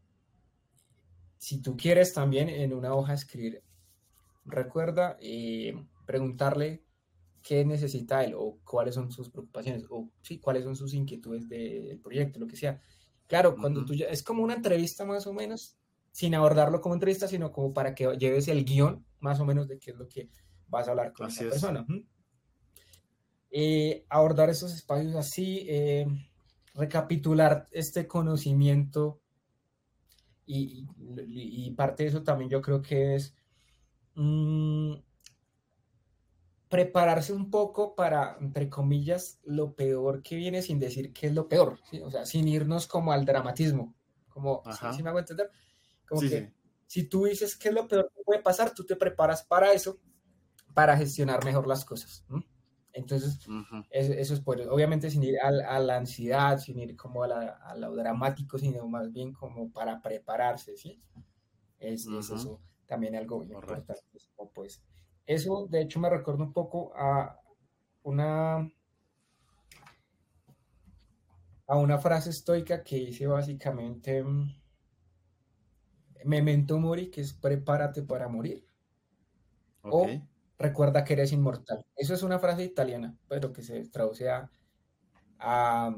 Si tú quieres también en una hoja escribir, recuerda preguntarle qué necesita él o cuáles son sus preocupaciones o sí, cuáles son sus inquietudes del proyecto, lo que sea. Claro, cuando Ujú. tú ya, es como una entrevista más o menos, sin abordarlo como entrevista, sino como para que lleves el guión más o menos de qué es lo que vas a hablar con Así esa es. persona. Abordar esos espacios así, recapitular este conocimiento y parte de eso también yo creo que es mmm, prepararse un poco para, entre comillas, lo peor que viene sin decir que es lo peor, ¿sí? O sea, sin irnos como al dramatismo, como, ¿sí Ajá. me hago entender? Como Sí, que sí. si tú dices qué es lo peor que puede pasar, tú te preparas para eso, para gestionar mejor las cosas. ¿No? Entonces, Ujú. eso es por, obviamente sin ir a la ansiedad, sin ir como a lo dramático, sino más bien como para prepararse, ¿sí? Es Ujú. eso también algo Correcto. importante. Pues, eso, de hecho, me recuerda un poco una, a una frase estoica que dice básicamente memento mori, que es prepárate para morir, Ok. o recuerda que eres inmortal. Eso es una frase italiana, pero que se traduce a,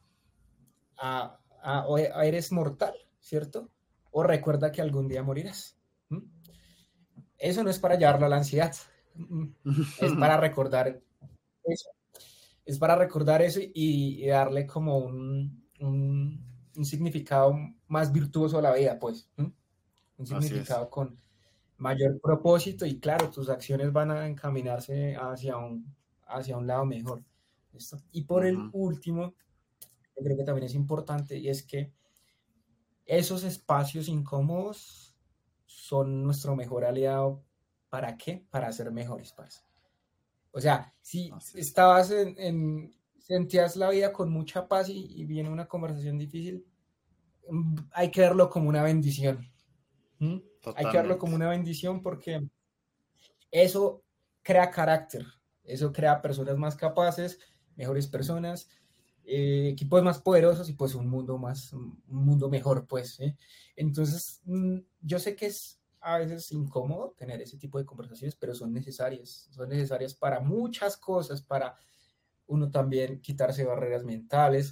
o eres mortal, ¿cierto? O recuerda que algún día morirás. ¿Mm? Eso no es para llevarlo a la ansiedad, es para recordar eso. Es para recordar eso y darle como un significado más virtuoso a la vida, pues. Un Así es. significado con mayor propósito y claro, tus acciones van a encaminarse hacia un lado mejor. ¿Listo? Y por el Ujú. último, yo creo que también es importante y es que esos espacios incómodos son nuestro mejor aliado. ¿Para qué? Para ser mejores, parce. O sea, si Así es. estabas sentías la vida con mucha paz y viene una conversación difícil, hay que verlo como una bendición. ¿Mm? Hay que verlo como Totalmente. una bendición porque eso crea carácter, eso crea personas más capaces, mejores personas, equipos más poderosos y pues un mundo mejor, pues. ¿Sí? Entonces, yo sé que es a veces incómodo tener ese tipo de conversaciones, pero son necesarias para muchas cosas, para uno también quitarse barreras mentales,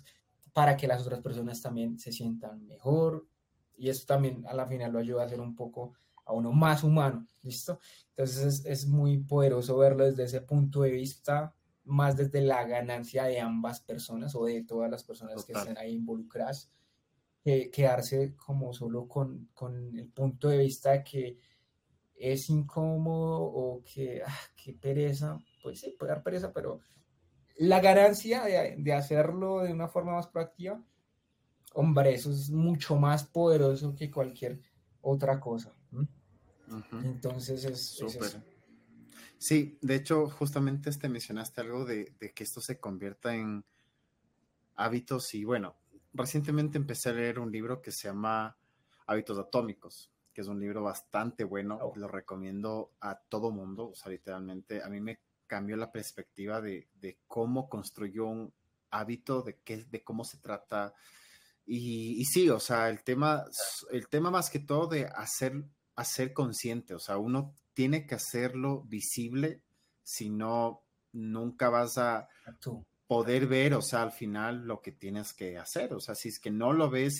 para que las otras personas también se sientan mejor, y eso también a la final lo ayuda a ser un poco a uno más humano, ¿listo? Entonces es muy poderoso verlo desde ese punto de vista, más desde la ganancia de ambas personas o de todas las personas que Total. estén ahí involucradas, que quedarse como solo con el punto de vista de que es incómodo o que, qué pereza, pues sí, puede dar pereza, pero la ganancia de hacerlo de una forma más proactiva, hombre, eso es mucho más poderoso que cualquier otra cosa. Ujú. Entonces es Súper. eso. Sí, de hecho, justamente mencionaste algo de que esto se convierta en hábitos y bueno, recientemente empecé a leer un libro que se llama Hábitos Atómicos, que es un libro bastante bueno, Oh, lo recomiendo a todo mundo, o sea, literalmente a mí me cambió la perspectiva de cómo construyó un hábito, de cómo se trata y sí, o sea, el tema más que todo de hacer consciente, o sea, uno tiene que hacerlo visible, si no, nunca vas a tú. poder ver, o sea, al final lo que tienes que hacer. O sea, si es que no lo ves,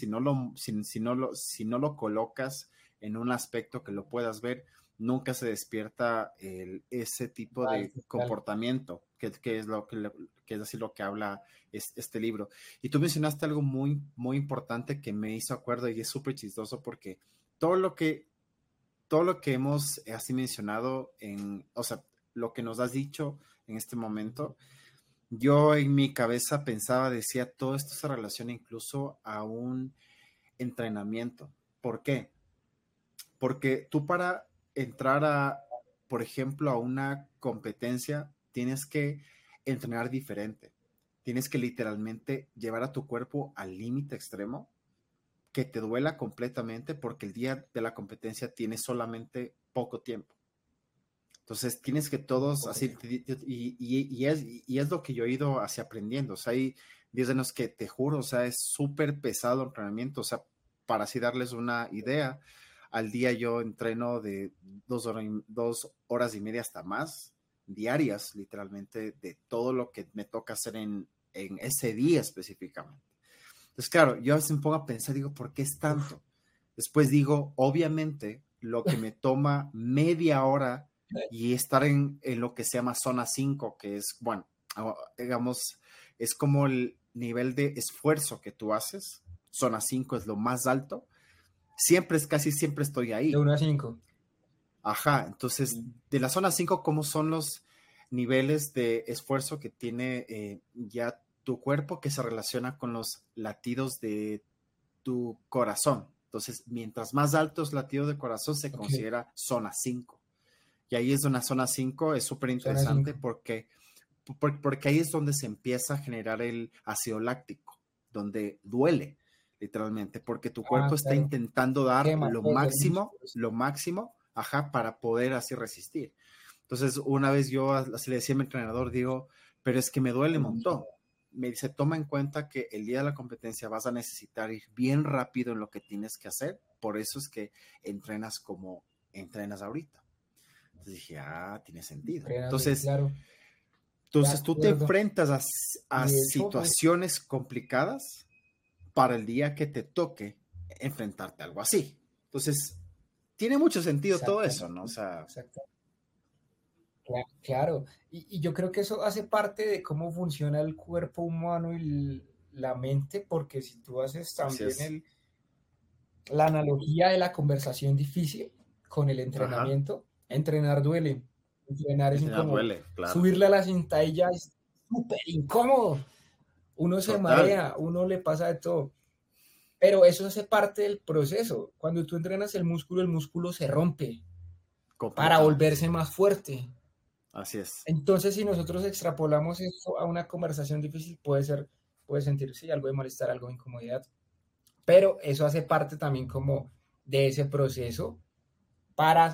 si no lo colocas en un aspecto que lo puedas ver, nunca se despierta ese tipo de Total. comportamiento, que es que es así lo que habla este libro. Y tú mencionaste algo muy, muy importante que me hizo acuerdo y es súper chistoso porque todo lo que, todo lo que hemos así mencionado o sea, lo que nos has dicho en este momento, yo en mi cabeza pensaba, decía, todo esto se relaciona incluso a un entrenamiento. ¿Por qué? Porque tú para entrar por ejemplo, a una competencia, tienes que entrenar diferente. Tienes que literalmente llevar a tu cuerpo al límite extremo, que te duela completamente porque el día de la competencia tienes solamente poco tiempo. Entonces tienes que todos Poco así, tiempo. y es lo que yo he ido así aprendiendo. O sea, hay días en los que te juro, o sea, es súper pesado el entrenamiento. O sea, para así darles una idea, al día yo entreno de 2 horas y media hasta más diarias, literalmente, de todo lo que me toca hacer en ese día específicamente. Entonces, claro, yo a veces me pongo a pensar, digo, ¿por qué es Uf. tanto? Después digo, obviamente, lo que me toma media hora y estar en lo que se llama zona 5, que es, bueno, digamos, es como el nivel de esfuerzo que tú haces. Zona 5 es lo más alto. Casi siempre estoy De ahí. 1 a 5. Ajá, entonces, de la zona 5, ¿cómo son los niveles de esfuerzo que tiene ya tu cuerpo que se relaciona con los latidos de tu corazón? Entonces, mientras más alto es latido de corazón, se Ok, considera zona 5. Y ahí es una zona 5, es súper zona interesante 5. porque ahí es donde se empieza a generar el ácido láctico, donde duele, literalmente, porque tu cuerpo está Claro. intentando dar Quema todos los músculos. lo máximo, ajá, para poder así resistir. Entonces, una vez yo así le decía a mi entrenador, digo, pero es que me duele un montón. Me dice, toma en cuenta que el día de la competencia vas a necesitar ir bien rápido en lo que tienes que hacer, por eso es que entrenas como entrenas ahorita. Entonces dije, tiene sentido. Entrenas bien, Entonces, claro. De entonces tú te acuerdo. enfrentas a Y de hecho, pues, situaciones complicadas para el día que te toque enfrentarte a algo así. Entonces, tiene mucho sentido todo eso, ¿no? O exactamente, sea, exactamente. Claro, y yo creo que eso hace parte de cómo funciona el cuerpo humano y la mente, porque si tú haces así también es. la analogía de la conversación difícil con el Ajá. entrenamiento, entrenar duele, entrenar es Entrenar incómodo, duele, claro. subirle a la cinta es súper incómodo, uno se Total, marea, uno le pasa de todo, pero eso hace parte del proceso. Cuando tú entrenas el músculo se rompe para completamente. volverse más fuerte. Así es. Entonces, si nosotros extrapolamos eso a una conversación difícil, puede sentir, sí, algo de malestar, algo de incomodidad, pero eso hace parte también como de ese proceso para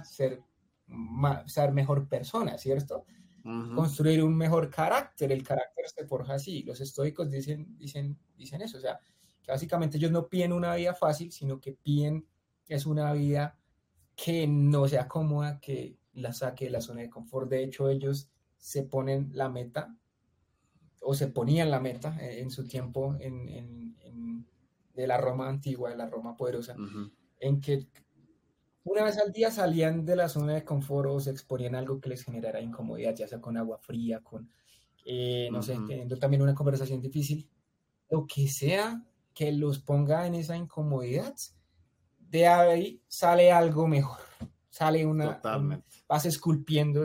ser mejor persona, ¿cierto? Ujú. Construir un mejor carácter. El carácter se forja así. Los estoicos dicen eso, o sea, que básicamente ellos no piden una vida fácil, sino que piden es una vida que no sea cómoda, que la saque de la zona de confort. De hecho, ellos se ponen la meta o se ponían la meta en su tiempo de la Roma antigua, de la Roma poderosa, en que una vez al día salían de la zona de confort o se exponían a algo que les generara incomodidad, ya sea con agua fría, con, no sé, teniendo también una conversación difícil, lo que sea que los ponga en esa incomodidad, de ahí sale algo mejor, sale vas esculpiendo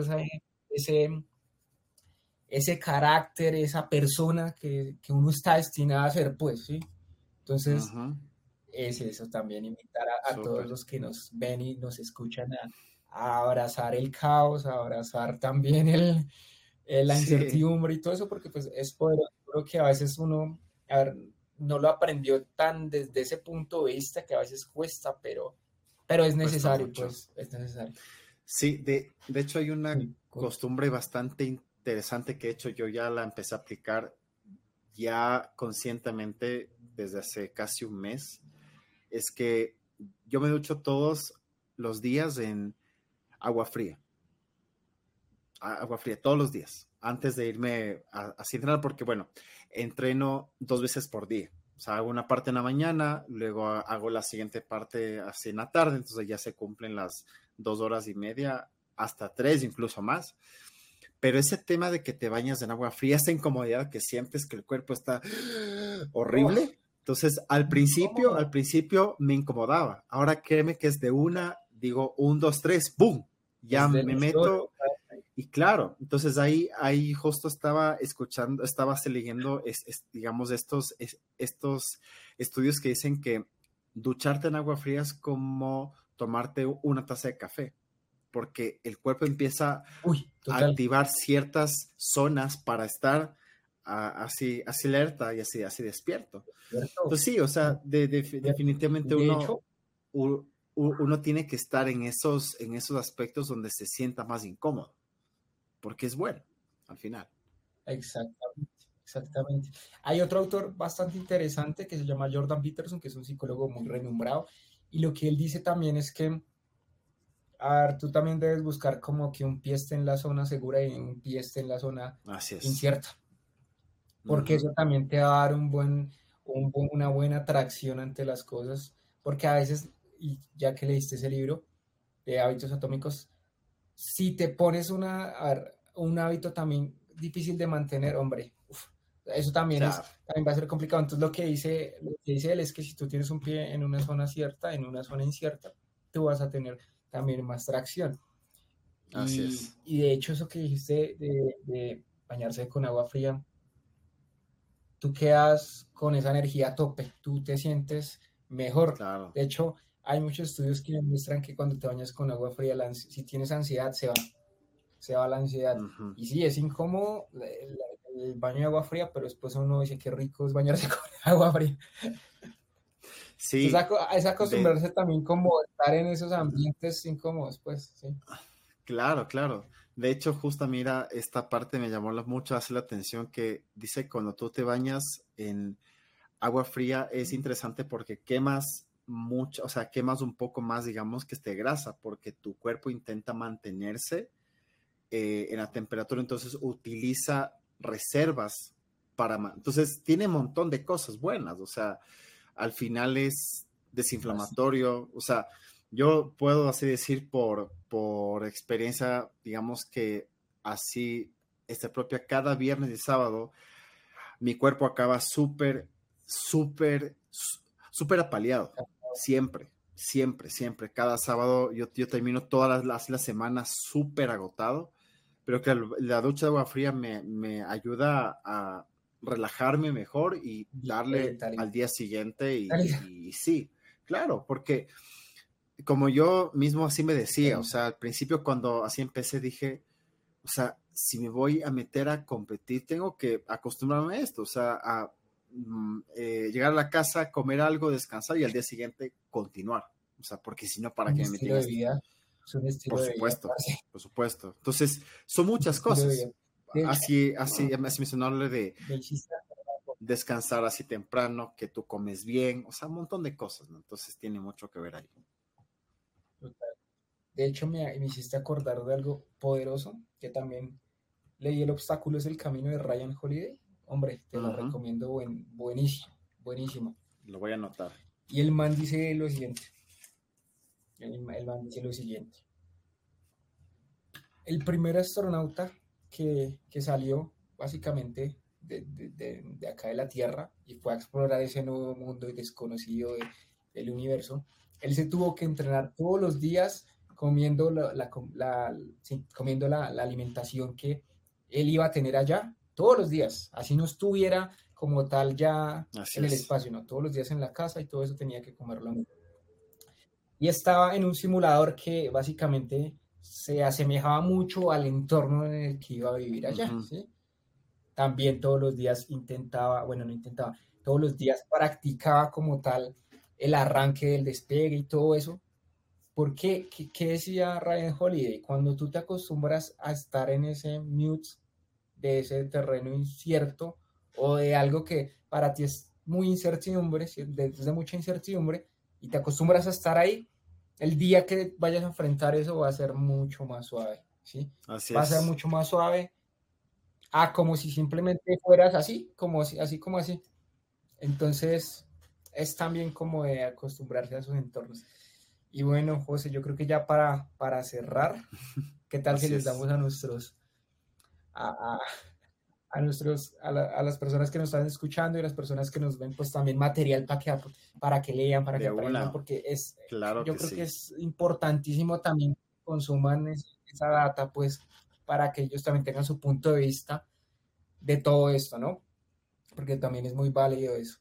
ese carácter, esa persona que uno está destinado a ser, pues, ¿sí? Entonces, es eso también, invitar a todos los que nos ven y nos escuchan a abrazar el caos, a abrazar también la incertidumbre y todo eso, porque pues es poderoso. Creo que a veces uno, a ver, no lo aprendió tan desde ese punto de vista que a veces cuesta, pero es necesario, pues, es necesario. Sí, de hecho hay una costumbre bastante interesante que de hecho yo ya la empecé a aplicar ya conscientemente desde hace casi un mes, es que yo me ducho todos los días en agua fría. Agua fría, todos los días, antes de irme a entrenar, porque bueno, entreno 2 veces por día. O sea, hago una parte en la mañana, luego hago la siguiente parte así en la tarde, entonces ya se cumplen las 2 horas y media, hasta 3, incluso más. Pero ese tema de que te bañas en agua fría, esa incomodidad que sientes que el cuerpo está horrible. Entonces, al principio me incomodaba. Ahora créeme que es de una, digo, 1, 2, 3, ¡boom! Ya me meto. Y claro, entonces ahí justo estaba escuchando, estaba leyendo, digamos, estos estudios que dicen que ducharte en agua fría es como tomarte una taza de café, porque el cuerpo empieza a activar ciertas zonas para estar así alerta y así despierto. Entonces sí, o sea, definitivamente uno tiene que estar en esos aspectos donde se sienta más incómodo, porque es bueno al final. Exactamente. Hay otro autor bastante interesante que se llama Jordan Peterson, que es un psicólogo muy renombrado, y lo que él dice también es que, a ver, tú también debes buscar como que un pie esté en la zona segura y un pie esté en la zona incierta, porque eso también te va a dar una buena atracción ante las cosas, porque a veces, y ya que leíste ese libro de hábitos atómicos, si te pones un hábito también difícil de mantener, hombre, eso también también va a ser complicado. Entonces lo que dice él es que si tú tienes un pie en una zona cierta, en una zona incierta, tú vas a tener también más tracción. Y de hecho eso que dijiste de bañarse con agua fría, tú quedas con esa energía a tope, tú te sientes mejor. Claro. De hecho, hay muchos estudios que demuestran que cuando te bañas con agua fría, si tienes ansiedad, se va la ansiedad. Y sí, es incómodo el baño de agua fría, pero después uno dice qué rico es bañarse con agua fría. Sí. Entonces, es acostumbrarse también como estar en esos ambientes incómodos, pues, sí. Claro, claro. De hecho, justo mira, esta parte me llamó mucho la atención que dice cuando tú te bañas en agua fría es interesante porque quemas mucho, o sea, quemas un poco más, digamos, que esté grasa, porque tu cuerpo intenta mantenerse en la temperatura, entonces utiliza reservas entonces tiene un montón de cosas buenas, o sea, al final es desinflamatorio, o sea, yo puedo así decir por experiencia, digamos que así, cada viernes y sábado, mi cuerpo acaba súper, súper, súper apaleado, siempre, siempre, siempre. Cada sábado yo termino todas las semanas súper agotado, pero que la ducha de agua fría me ayuda a relajarme mejor y darle al día siguiente y sí, claro, porque como yo mismo así me decía, o sea, al principio cuando así empecé dije, o sea, si me voy a meter a competir, tengo que acostumbrarme a esto, o sea, a llegar a la casa, comer algo, descansar y al día siguiente continuar. O sea, porque si no, ¿para qué me metí en esto? Es un estilo de vida. Por supuesto. Entonces, son muchas cosas. Así mencionarle de descansar así temprano, que tú comes bien, o sea, un montón de cosas, ¿no? Entonces tiene mucho que ver ahí. De hecho, me hiciste acordar de algo poderoso que también leí. El obstáculo es el camino de Ryan Holiday, hombre, te la recomiendo, buenísimo, buenísimo. Lo voy a anotar. Y el man dice lo siguiente. El man dice lo siguiente. El primer astronauta que salió básicamente de acá de la Tierra y fue a explorar ese nuevo mundo desconocido del universo, él se tuvo que entrenar todos los días comiendo comiendo la alimentación que él iba a tener allá, todos los días, así no estuviera como tal ya Así en el es. espacio, no, todos los días en la casa y todo eso tenía que comerlo. Y estaba en un simulador que básicamente se asemejaba mucho al entorno en el que iba a vivir allá, ¿sí? También todos los días todos los días practicaba como tal el arranque del despegue y todo eso. Porque, ¿qué decía Ryan Holiday? Cuando tú te acostumbras a estar en ese mute de ese terreno incierto o de algo que para ti es muy incertidumbre, de mucha incertidumbre, y te acostumbras a estar ahí, el día que vayas a enfrentar eso va a ser mucho más suave, ¿sí? Así va a es. ser mucho más suave como si simplemente fueras así, como así. Entonces, es también como de acostumbrarse a esos entornos. Y bueno, José, yo creo que ya para cerrar, ¿qué tal si les damos a nuestros, a, a las personas que nos están escuchando y las personas que nos ven, pues también material para que lean, para que aprendan, porque yo creo que es importantísimo también que consuman esa data, pues, para que ellos también tengan su punto de vista de todo esto, ¿no? Porque también es muy válido eso.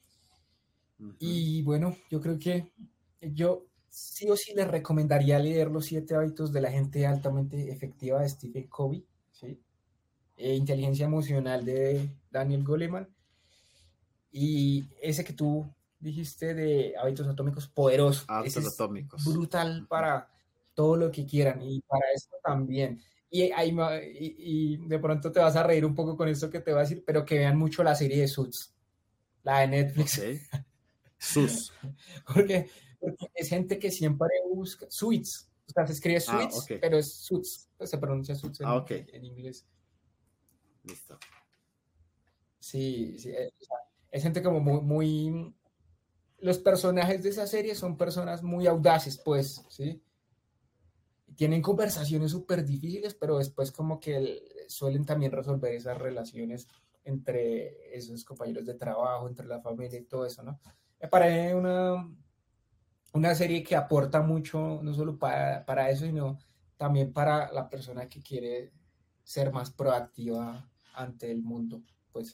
Y bueno, yo creo que yo sí o sí les recomendaría leer Los 7 hábitos de la gente altamente efectiva de Stephen Covey, ¿sí? Inteligencia emocional de Daniel Goleman, y ese que tú dijiste de hábitos atómicos, poderoso. Ese es atómicos. Brutal para todo lo que quieran y para eso también. Y de pronto te vas a reír un poco con esto que te voy a decir, pero que vean mucho la serie de Suits, la de Netflix. Okay. Suits. porque es gente que siempre busca Suits. O sea, se escribe Suits, pero es Suits. Pues se pronuncia Suits en inglés. Listo. Sí, es gente como muy... Los personajes de esa serie son personas muy audaces, pues, ¿sí? Tienen conversaciones súper difíciles, pero después como que suelen también resolver esas relaciones entre esos compañeros de trabajo, entre la familia y todo eso, ¿no? Me parece una serie que aporta mucho, no solo para eso, sino también para la persona que quiere ser más proactiva ante el mundo, pues.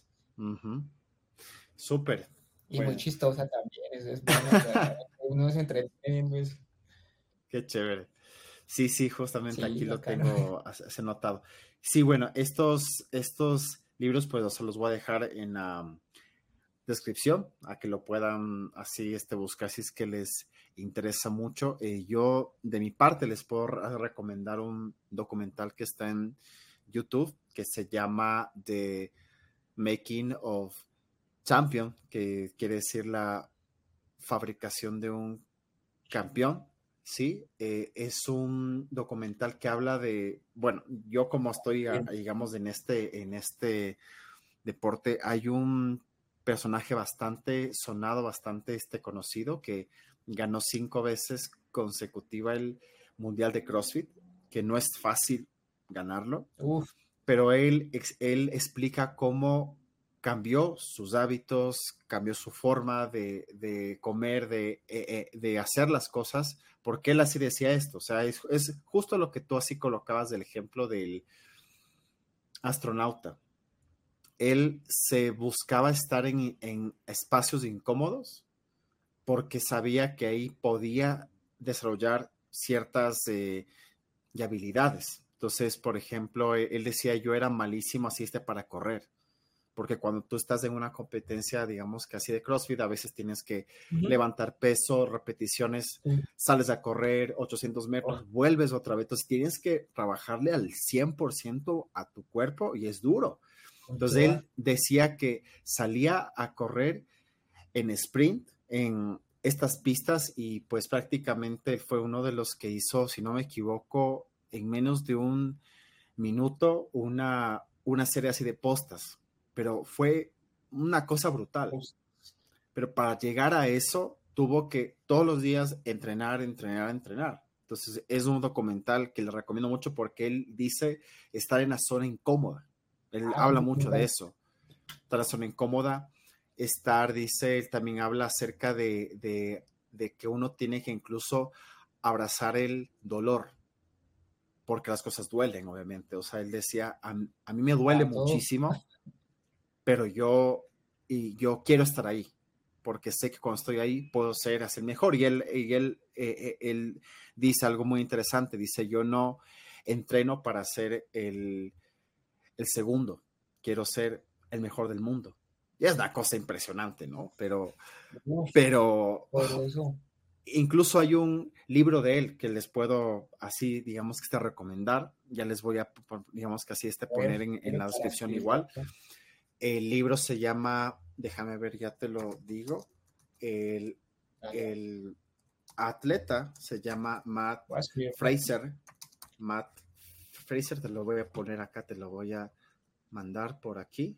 Súper. Y muy chistosa también, es bueno, o sea, uno se entretiene viendo eso. Qué chévere. Sí, justamente sí, aquí bacano. Lo tengo anotado. Sí, bueno, estos libros pues los voy a dejar en la descripción a que lo puedan así buscar si es que les interesa mucho. Yo de mi parte les puedo recomendar un documental que está en YouTube que se llama The Making of Champion, que quiere decir la fabricación de un campeón. Sí, es un documental que habla de, bueno, yo como estoy, digamos, en este deporte, hay un personaje bastante sonado, bastante conocido, que ganó 5 veces consecutiva el Mundial de CrossFit, que no es fácil ganarlo. Uf. Pero él explica cómo cambió sus hábitos, cambió su forma de comer, de hacer las cosas, porque él así decía esto. O sea, es justo lo que tú así colocabas del ejemplo del astronauta. Él se buscaba estar en espacios incómodos porque sabía que ahí podía desarrollar ciertas habilidades. Entonces, por ejemplo, él decía, yo era malísimo así para correr, porque cuando tú estás en una competencia, digamos que así de CrossFit, a veces tienes que levantar peso, repeticiones, sales a correr 800 metros, vuelves otra vez. Entonces, tienes que trabajarle al 100% a tu cuerpo y es duro. Entonces, él decía que salía a correr en sprint, en estas pistas, y pues prácticamente fue uno de los que hizo, si no me equivoco, en menos de un minuto una serie así de postas. pero fue una cosa brutal. Uf, Pero para llegar a eso, tuvo que todos los días entrenar, entrenar, entrenar. Entonces, es un documental que le recomiendo mucho porque él dice estar en la zona incómoda. Él habla mucho de eso. Estar en la zona incómoda, dice, él también habla acerca de que uno tiene que incluso abrazar el dolor, porque las cosas duelen, obviamente. O sea, él decía, a mí me duele a todo. muchísimo, pero yo quiero estar ahí, porque sé que cuando estoy ahí puedo hacer mejor. Él dice algo muy interesante, dice, yo no entreno para ser el segundo, quiero ser el mejor del mundo. Y es una cosa impresionante, ¿no? Uf, Pero poderoso. incluso hay un libro de él que les puedo así, digamos que recomendar. Ya les voy a, digamos que así A ver, poner en la para descripción escribirlo igual. acá. El libro se llama, déjame ver, ya te lo digo. El, Dale, el atleta se llama Matt voy a escribirlo aquí. Fraser. Matt Fraser, te lo voy a poner acá, te lo voy a mandar por aquí.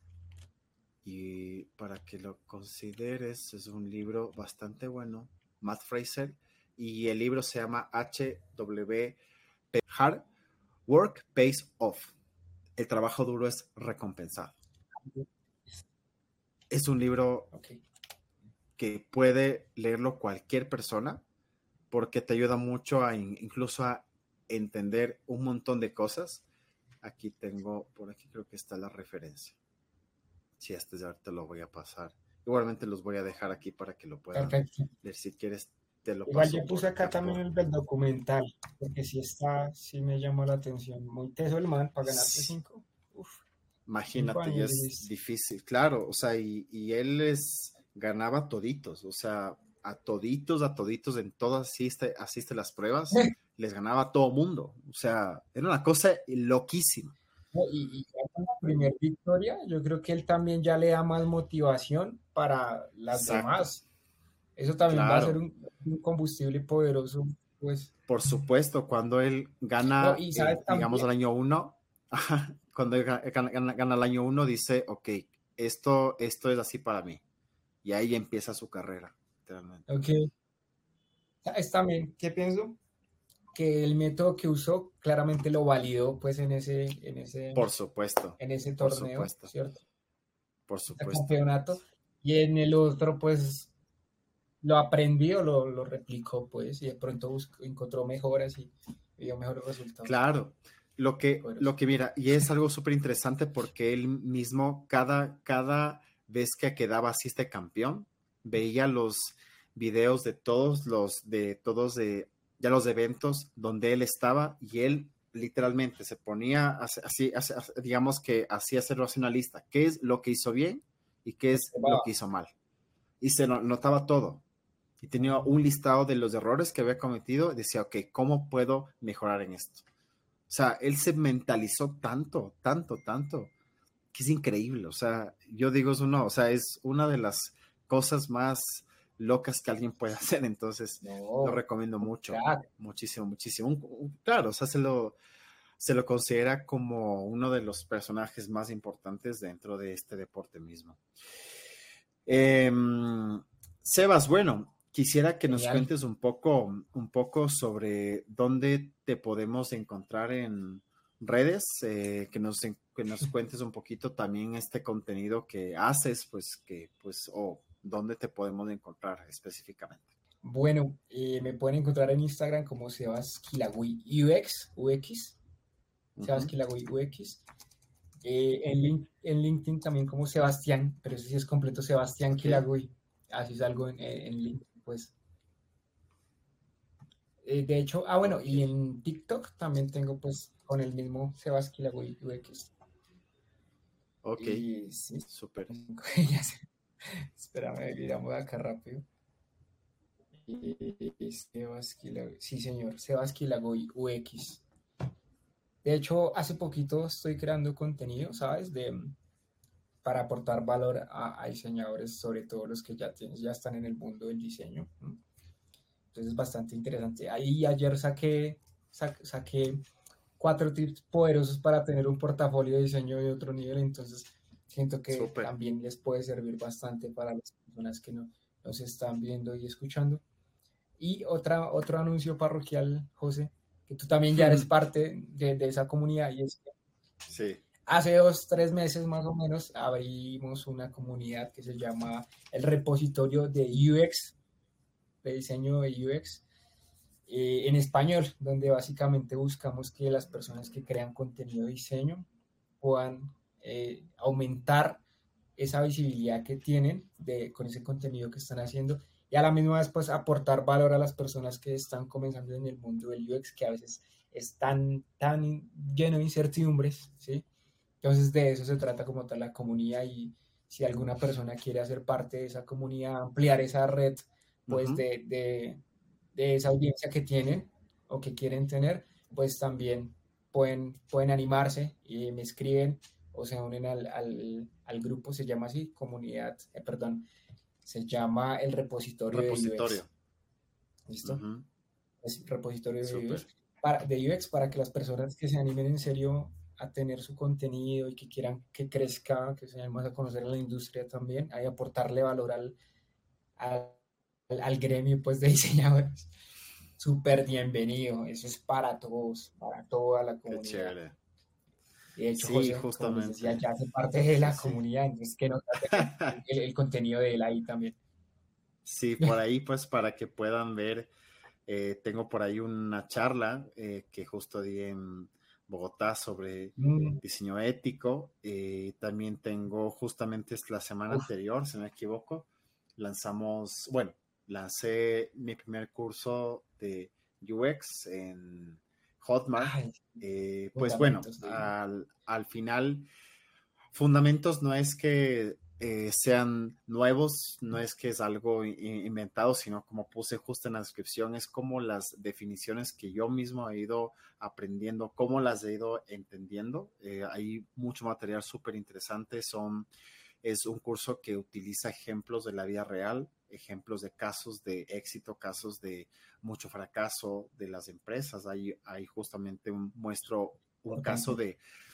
Y para que lo consideres, es un libro bastante bueno. Matt Fraser. Y el libro se llama HWP Hard Work Pays Off. El trabajo duro es recompensado. Es un libro Ok. que puede leerlo cualquier persona porque te ayuda mucho incluso a entender un montón de cosas. Aquí tengo, por aquí creo que está la referencia. Si ya te lo voy a pasar. Igualmente los voy a dejar aquí para que lo puedan Perfecto. leer. Si quieres, te lo Igual paso yo puse acá también por. el del documental, porque sí me llamó la atención. Muy teso el man para ganarse uf, 5 Imagínate, ya años, es dijiste. difícil, claro, o sea, y él ganaba toditos, o sea, a toditos en todas asiste las pruebas, les ganaba a todo mundo, o sea, era una cosa loquísima. No, y ya con la primera victoria, yo creo que él también ya le da más motivación para las Exacto, demás. Eso también va a ser claro, un combustible poderoso, pues. por supuesto, cuando él No, gana, y sabes digamos, también, el año uno, cuando él gana el año uno, dice, ok, esto es así para mí, y ahí empieza su carrera, literalmente. ok, sabes también, ¿qué pienso? Que el método que usó claramente lo validó, pues, Por supuesto, en ese por torneo, supuesto, ¿cierto? por Este supuesto. campeonato. Y en el otro, pues, lo aprendió, lo replicó, pues, y de pronto encontró mejoras y dio mejores resultados. Claro, lo Poderoso. que mira, y es algo súper interesante porque él mismo, cada vez que quedaba así este campeón, veía los videos de ya los eventos donde él estaba y él literalmente se ponía digamos que así hacerlo así una lista, qué es lo que hizo bien y qué es lo que hizo mal. Y se notaba todo. Y tenía un listado de los errores que había cometido y decía, ok, ¿cómo puedo mejorar en esto? O sea, él se mentalizó tanto, tanto, tanto, que es increíble. O sea, yo digo eso no, o sea, es una de las cosas más locas que alguien puede hacer. Entonces, lo No, recomiendo mucho, crack. muchísimo, muchísimo. Claro, o sea, se lo considera como uno de los personajes más importantes dentro de este deporte mismo. Eh, Sebas, bueno, quisiera que nos Genial. cuentes un poco sobre dónde te podemos encontrar en redes, que nos cuentes un poquito también este contenido que haces, o dónde te podemos encontrar específicamente. Bueno, me pueden encontrar en Instagram como Sebas Kilagui UX, Sebas Ujú. Kilagui UX. En LinkedIn también como Sebastián, pero eso sí es completo, Sebastián Ok, Kilagui. Así salgo en LinkedIn, pues. De hecho, bueno, ok, y en TikTok también tengo pues con el mismo Sebas Kilagui UX. ok, Y sí, súper. ya sé. Espérame, miramos acá rápido. Sebas Kilagui, sí señor, Sebas Kilagui UX. De hecho, hace poquito estoy creando contenido, ¿sabes? Para aportar valor a diseñadores, sobre todo los que ya están en el mundo del diseño. Entonces es bastante interesante. Ahí ayer saqué 4 tips poderosos para tener un portafolio de diseño de otro nivel. Entonces Siento que Súper. también les puede servir bastante para las personas que nos están viendo y escuchando. Y otro anuncio parroquial, José, que tú también ya eres parte de esa comunidad, y es que Sí. hace 2, 3 meses más o menos abrimos una comunidad que se llama el repositorio de UX, de diseño de UX, en español, donde básicamente buscamos que las personas que crean contenido de diseño puedan aumentar esa visibilidad que tienen con ese contenido que están haciendo, y a la misma vez pues aportar valor a las personas que están comenzando en el mundo del UX, que a veces es tan lleno de incertidumbres, ¿sí? Entonces de eso se trata como tal la comunidad, y si alguna persona quiere hacer parte de esa comunidad, ampliar esa red pues Uh-huh. de esa audiencia que tienen o que quieren tener, pues también pueden animarse y me escriben o se unen al grupo. Se llama así, comunidad, perdón, se llama el repositorio de UX. Repositorio. ¿Listo? Uh-huh. Es repositorio de Súper. UX, de UX para que las personas que se animen en serio a tener su contenido y que quieran que crezca, que se animen más a conocer a la industria también, a aportarle valor al, al gremio pues de diseñadores. Súper bienvenido, eso es para todos, para toda la Qué comunidad. chévere. Y de hecho, Sí, José, como les decía, justamente. ya hace parte de Sí, la sí. comunidad, entonces que no tener el contenido de él ahí también. Sí, por ahí, pues para que puedan ver, tengo por ahí una charla que justo di en Bogotá sobre Mm, diseño ético. También tengo justamente es la semana uf, anterior, si no me equivoco, lancé mi primer curso de UX en Hotmart. ay, Pues bueno, fundamentos de al final fundamentos no es que sean nuevos, no es que es algo inventado, sino como puse justo en la descripción, es como las definiciones que yo mismo he ido aprendiendo, cómo las he ido entendiendo. Hay mucho material súper interesante, es un curso que utiliza ejemplos de la vida real, ejemplos de casos de éxito, casos de mucho fracaso de las empresas. Hay justamente muestro un caso importante. de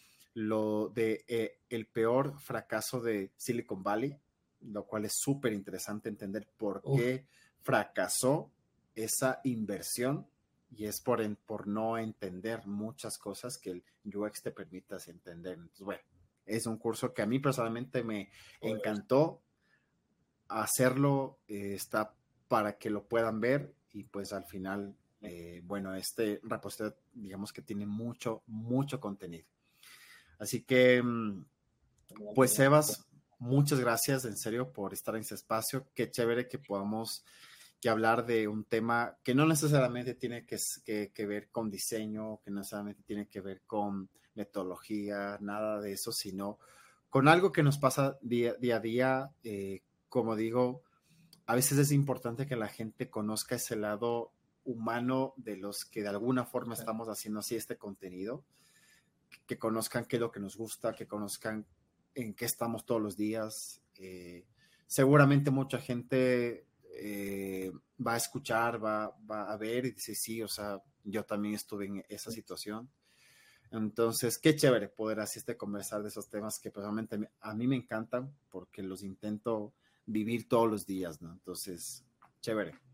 el peor fracaso de Silicon Valley, lo cual es súper interesante entender por Uf, qué fracasó esa inversión, y es por no entender muchas cosas que el UX te permita entender. Entonces, bueno, es un curso que a mí personalmente me poderoso. encantó hacerlo, está para que lo puedan ver, y pues al final, bueno, este repositorio digamos que tiene mucho, mucho contenido. Así que, Genial, pues, genial. Sebas, muchas gracias en serio por estar en este espacio. Qué chévere que podamos que hablar de un tema que no necesariamente tiene que ver con diseño, que no necesariamente tiene que ver con metodología, nada de eso, sino con algo que nos pasa día a día. Como digo, a veces es importante que la gente conozca ese lado humano de los que de alguna forma Total. estamos haciendo así este contenido, que conozcan qué es lo que nos gusta, que conozcan en qué estamos todos los días. Seguramente mucha gente va a escuchar, va a ver y dice, sí, o sea, yo también estuve en esa situación. Entonces, qué chévere poder así conversar de esos temas que personalmente a mí me encantan porque los intento vivir todos los días, ¿no? Entonces, chévere.